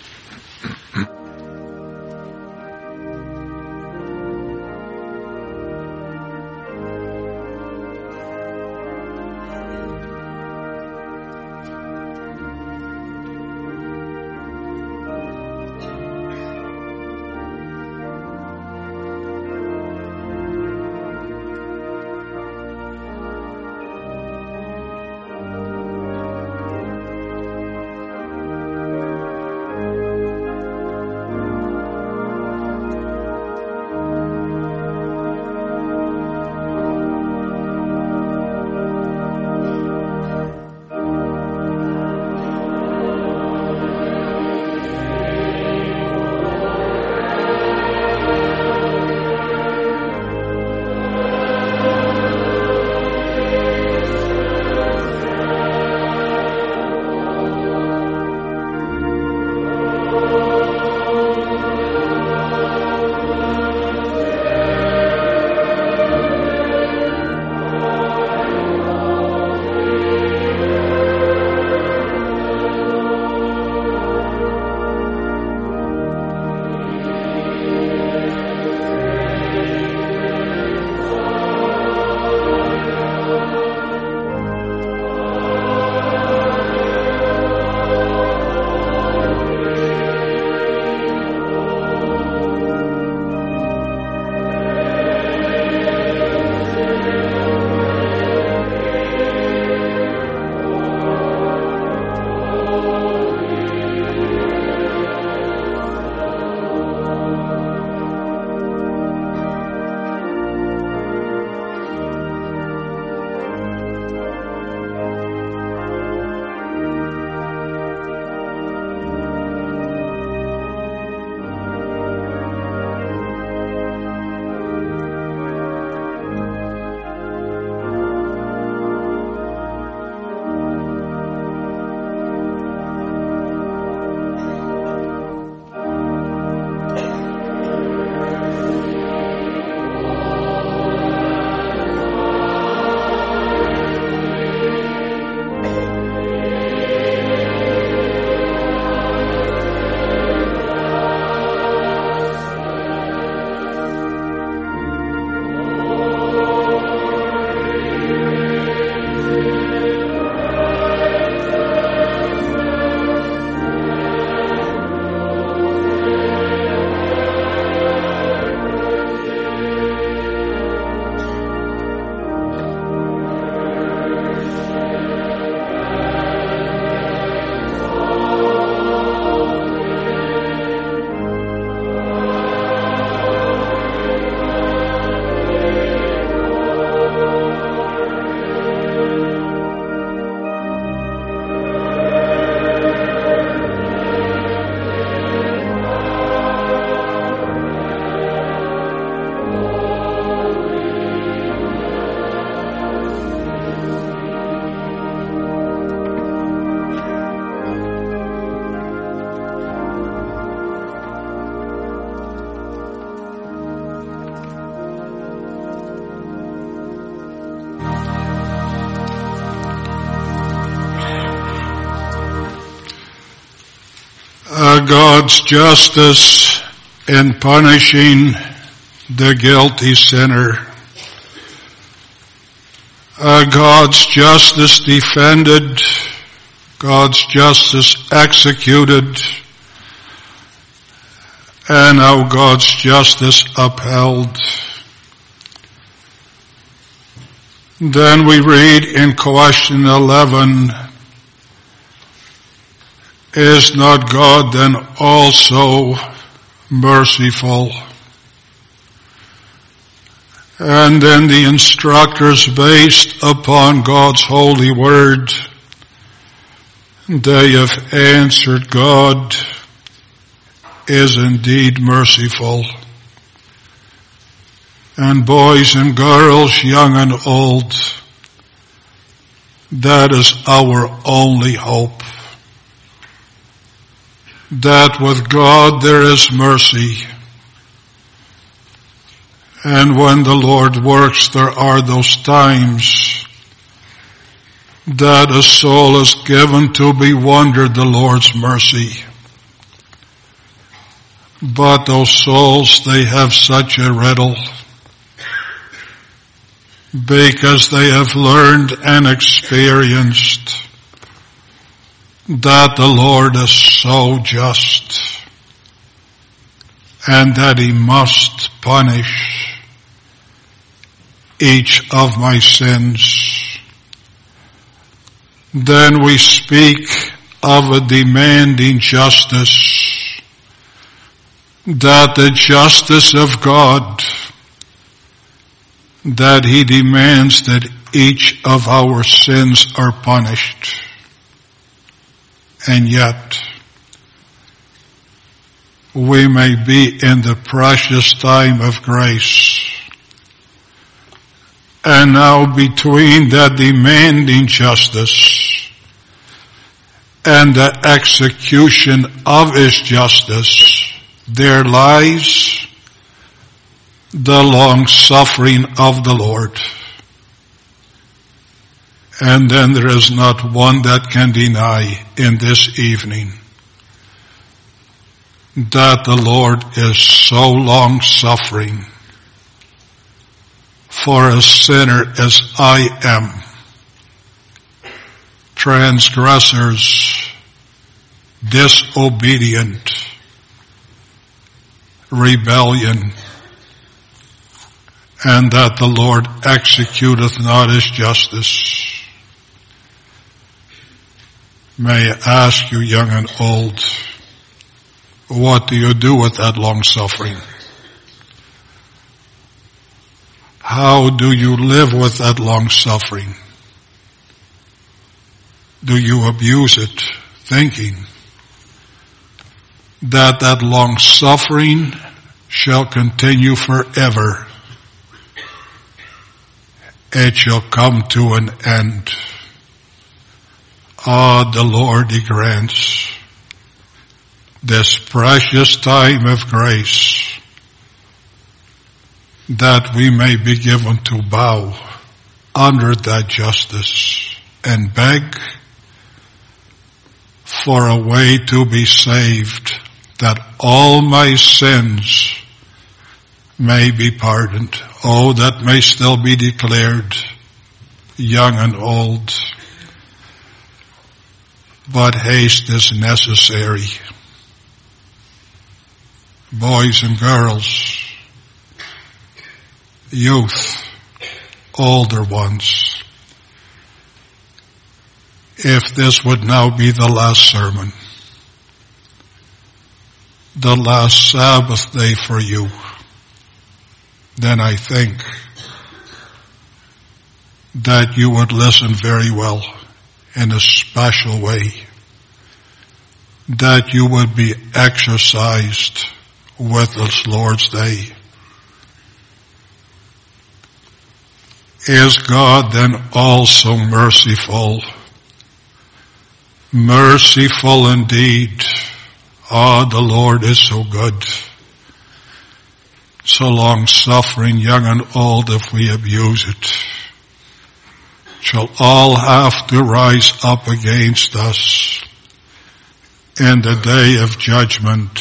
God's justice in punishing the guilty sinner. Uh, God's justice defended, God's justice executed, and now God's justice upheld. Then we read in question eleven, is not God then also merciful? And then the instructors, based upon God's holy word, they have answered, God is indeed merciful. And boys and girls, young and old, that is our only hope. That with God there is mercy. And when the Lord works, there are those times that a soul is given to bewonder the Lord's mercy. But those souls, they have such a riddle, because they have learned and experienced that the Lord is so just and that He must punish each of my sins. Then we speak of a demanding justice, that the justice of God, that He demands that each of our sins are punished. And yet, we may be in the precious time of grace. And now between that demanding justice and the execution of His justice, there lies the long suffering of the Lord. And then there is not one that can deny in this evening that the Lord is so long suffering for a sinner as I am, transgressors, disobedient, rebellion, and that the Lord executeth not His justice. May I ask you, young and old, what do you do with that long suffering? How do you live with that long suffering? Do you abuse it, thinking that that long suffering shall continue forever? It shall come to an end. Ah, the Lord, He grants this precious time of grace that we may be given to bow under that justice and beg for a way to be saved, that all my sins may be pardoned. Oh, that may still be declared, young and old. But haste is necessary. Boys and girls, youth, older ones, if this would now be the last sermon, the last Sabbath day for you, then I think that you would listen very well in a special way, that you would be exercised with this Lord's Day. Is God then also merciful? Merciful indeed. Ah, the Lord is so good. So long suffering, young and old, if we abuse it, shall all have to rise up against us in the day of judgment.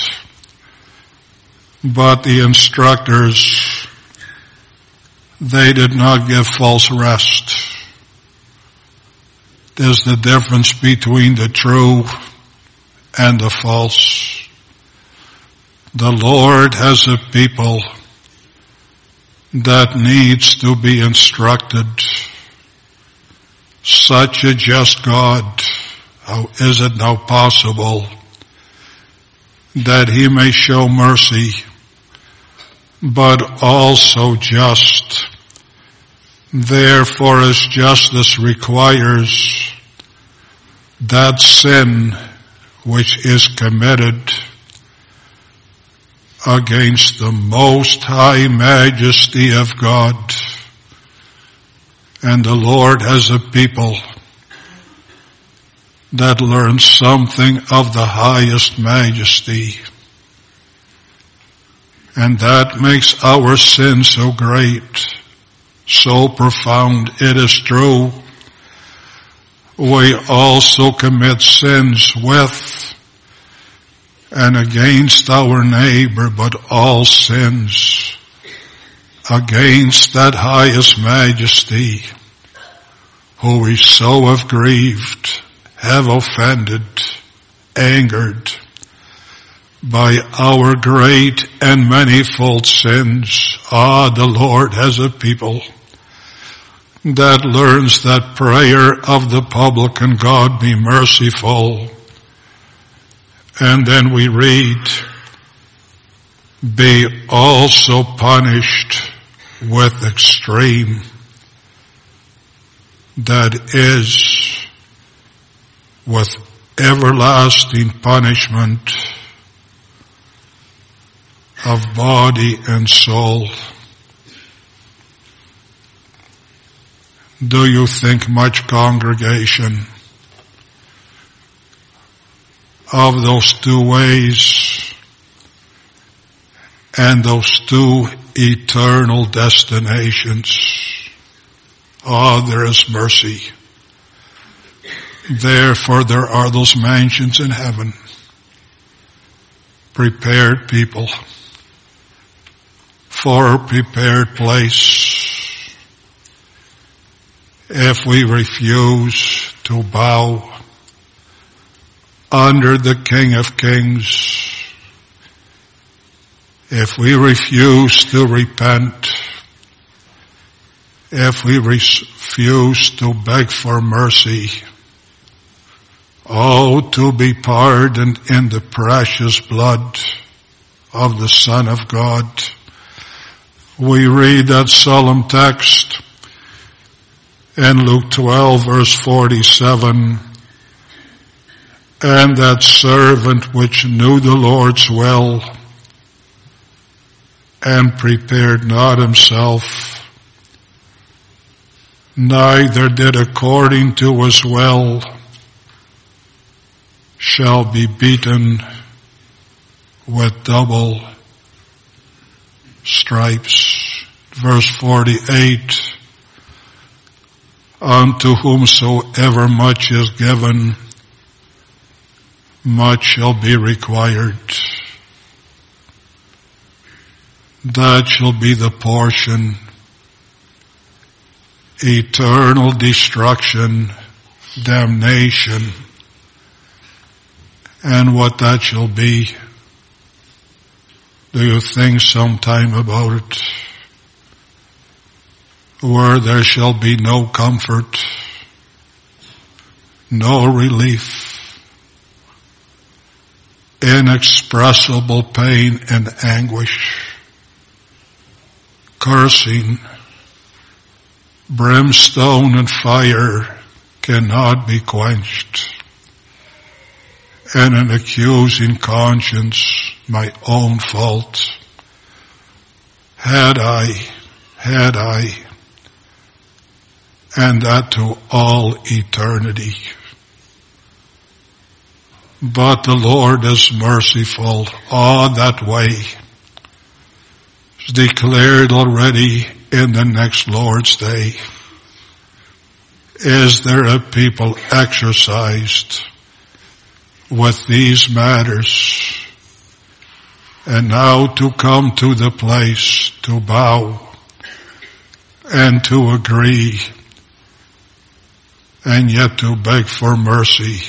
But the instructors, they did not give false rest. There's the difference between the true and the false. The Lord has a people that needs to be instructed. Such a just God, how is it now possible that He may show mercy, but also just? Therefore His justice requires that sin which is committed against the most high majesty of God. And the Lord has a people that learn something of the highest majesty. And that makes our sin so great, so profound. It is true. We also commit sins with and against our neighbor, but all sins against that highest majesty, who we so have grieved, have offended, angered by our great and manifold sins. Ah, the Lord has a people that learns that prayer of the publican, God be merciful. And then we read, be also punished with extreme, that is, with everlasting punishment of body and soul. Do you think much, congregation, of those two ways and those two eternal destinations? Ah, oh, there is mercy. Therefore there are those mansions in heaven, prepared people for a prepared place. If we refuse to bow under the King of Kings, if we refuse to repent, if we refuse to beg for mercy, oh, to be pardoned in the precious blood of the Son of God. We read that solemn text in Luke twelve, verse forty-seven, and that servant which knew the Lord's will and prepared not himself, neither did according to his will, shall be beaten with double stripes. Verse forty-eight, unto whomsoever much is given, much shall be required. That shall be the portion. Eternal destruction, damnation. And what that shall be, do you think sometime about it? Where there shall be no comfort, no relief, inexpressible pain and anguish, cursing, brimstone and fire cannot be quenched, and an accusing conscience, my own fault. Had I, had I, and that to all eternity. But the Lord is merciful. Ah, that way is declared already in the next Lord's Day. Is there a people exercised with these matters, and now to come to the place to bow and to agree, and yet to beg for mercy?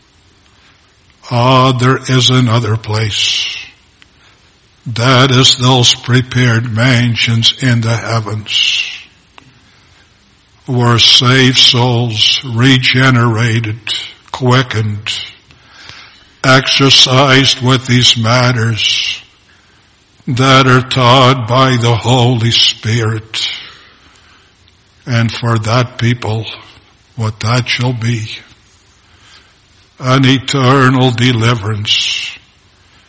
Ah, there is another place. That is those prepared mansions in the heavens, where saved souls, regenerated, quickened, exercised with these matters that are taught by the Holy Spirit. And for that people, what that shall be, an eternal deliverance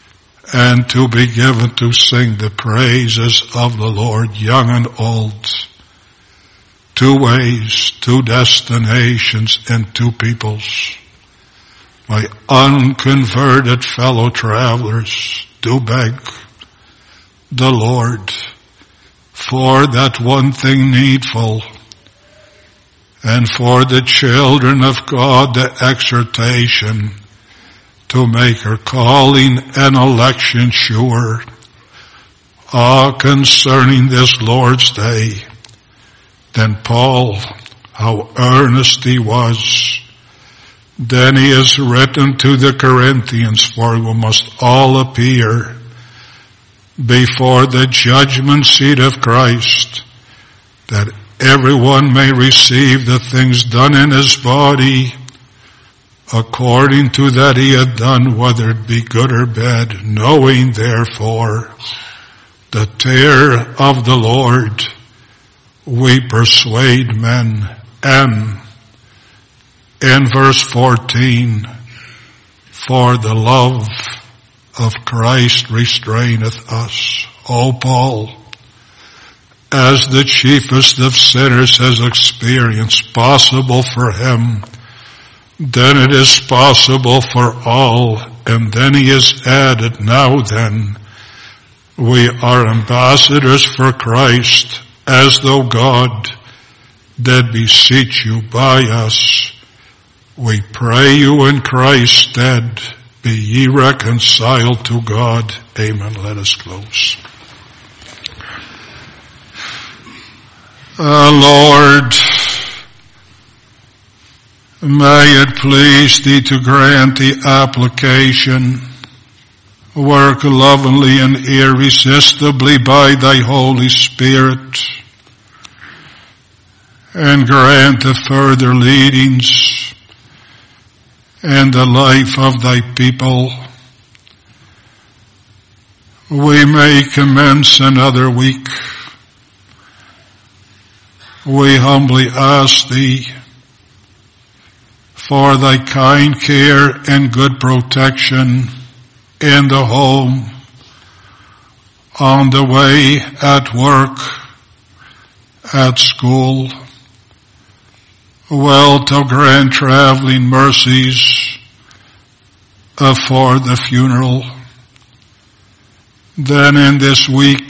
and to be given to sing the praises of the Lord, young and old. Two ways, two destinations, and two peoples. My unconverted fellow travelers, do beg the Lord for that one thing needful, and for the children of God the exhortation to make her calling and election sure. Ah, concerning this Lord's day, then Paul, how earnest he was. Then he has written to the Corinthians, for we must all appear before the judgment seat of Christ, that everyone may receive the things done in his body according to that he had done, whether it be good or bad, knowing therefore the terror of the Lord, we persuade men. And in verse fourteen, for the love of Christ restraineth us. O Paul, as the chiefest of sinners has experienced possible for him, then it is possible for all. And then he has added, now then, we are ambassadors for Christ, as though God did beseech you by us. We pray you in Christ's stead, be ye reconciled to God. Amen. Let us close. Uh, Lord, may it please thee to grant the application, work lovingly and irresistibly by thy Holy Spirit, and grant the further leadings in the life of thy people. We may commence another week. We humbly ask thee for thy kind care and good protection in the home, on the way, at work, at school. Well, to grant traveling mercies uh, for the funeral. Then in this week,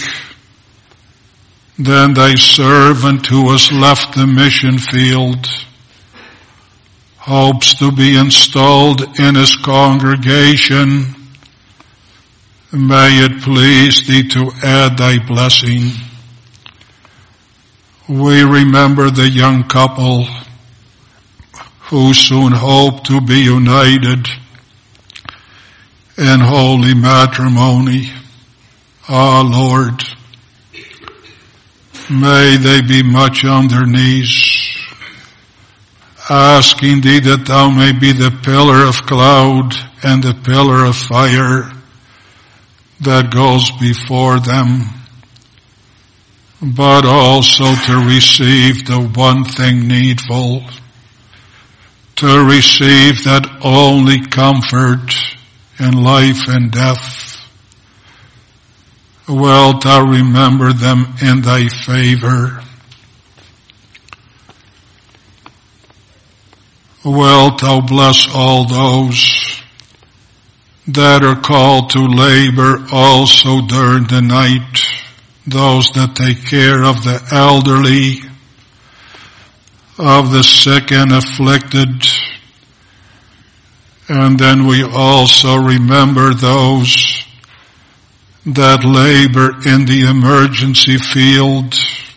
then thy servant who has left the mission field hopes to be installed in his congregation. May it please thee to add thy blessing. We remember the young couple who soon hope to be united in holy matrimony. Ah, Lord, may they be much on their knees, asking thee that thou may be the pillar of cloud and the pillar of fire that goes before them, but also to receive the one thing needful, to receive that only comfort in life and death. Wilt thou remember them in thy favor? Wilt thou bless all those that are called to labor also during the night, those that take care of the elderly, of the sick and afflicted. And then we also remember those that labor in the emergency field,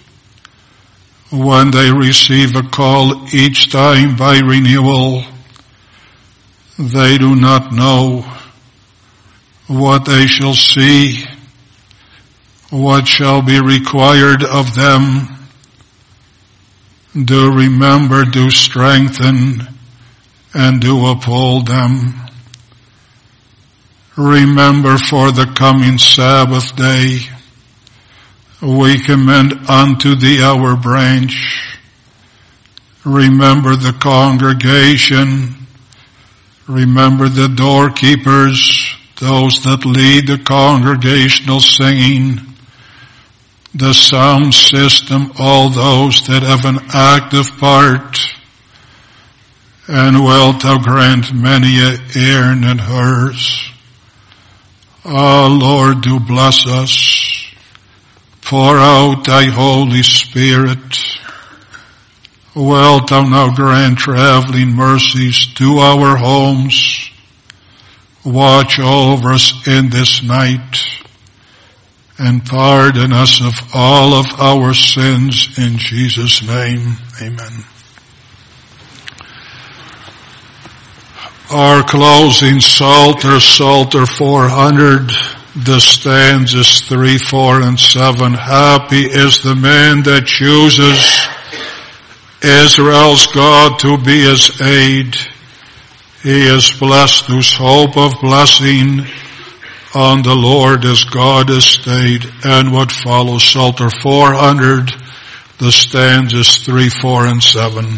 when they receive a call each time by renewal. They do not know what they shall see, what shall be required of them. Do remember, do strengthen, and do uphold them. Remember for the coming Sabbath day, we commend unto thee our branch. Remember the congregation. Remember the doorkeepers, those that lead the congregational singing, the sound system, all those that have an active part, and wilt thou grant many a earn and hers. Ah, Lord, do bless us. Pour out thy Holy Spirit. Wilt thou now grant traveling mercies to our homes. Watch over us in this night and pardon us of all of our sins in Jesus' name. Amen. Our closing Psalter, Psalter four hundred, the stanzas three, four, and seven. Happy is the man that chooses Israel's God to be his aid. He is blessed whose hope of blessing on the Lord his God is stayed. And what follows, Psalter four hundred, the stanzas three, four, and seven.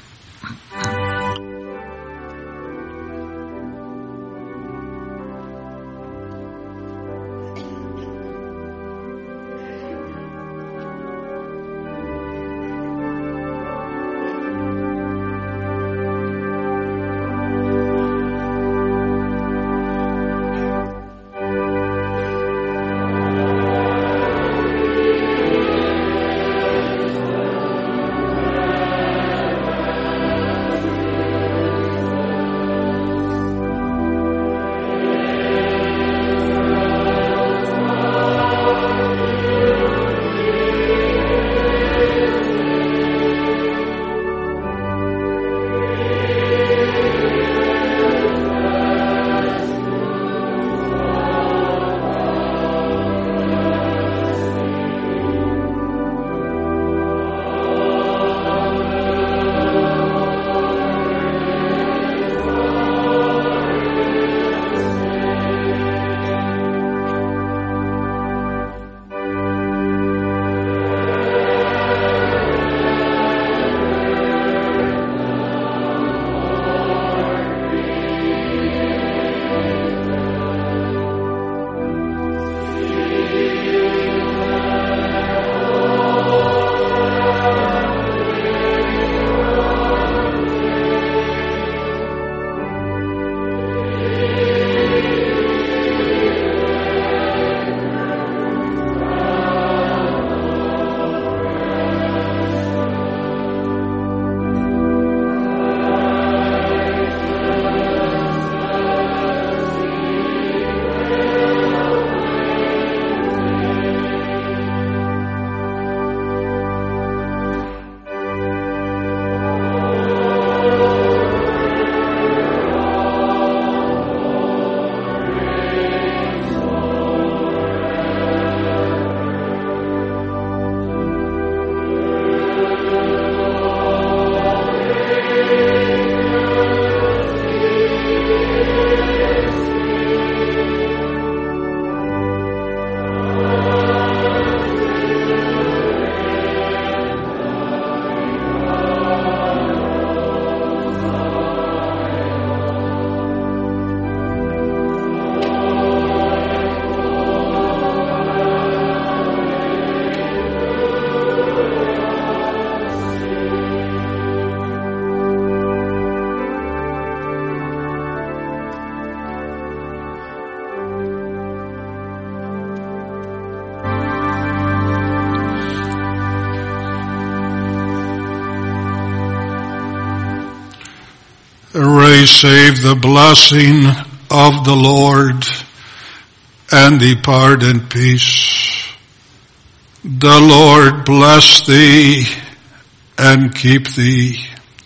Receive the blessing of the Lord and depart in peace. The Lord bless thee and keep thee.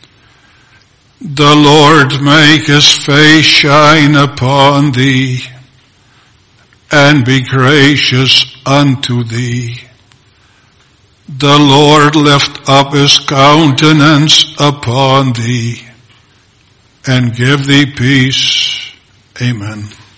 The Lord make his face shine upon thee and be gracious unto thee. The Lord lift up his countenance upon thee and give thee peace. Amen.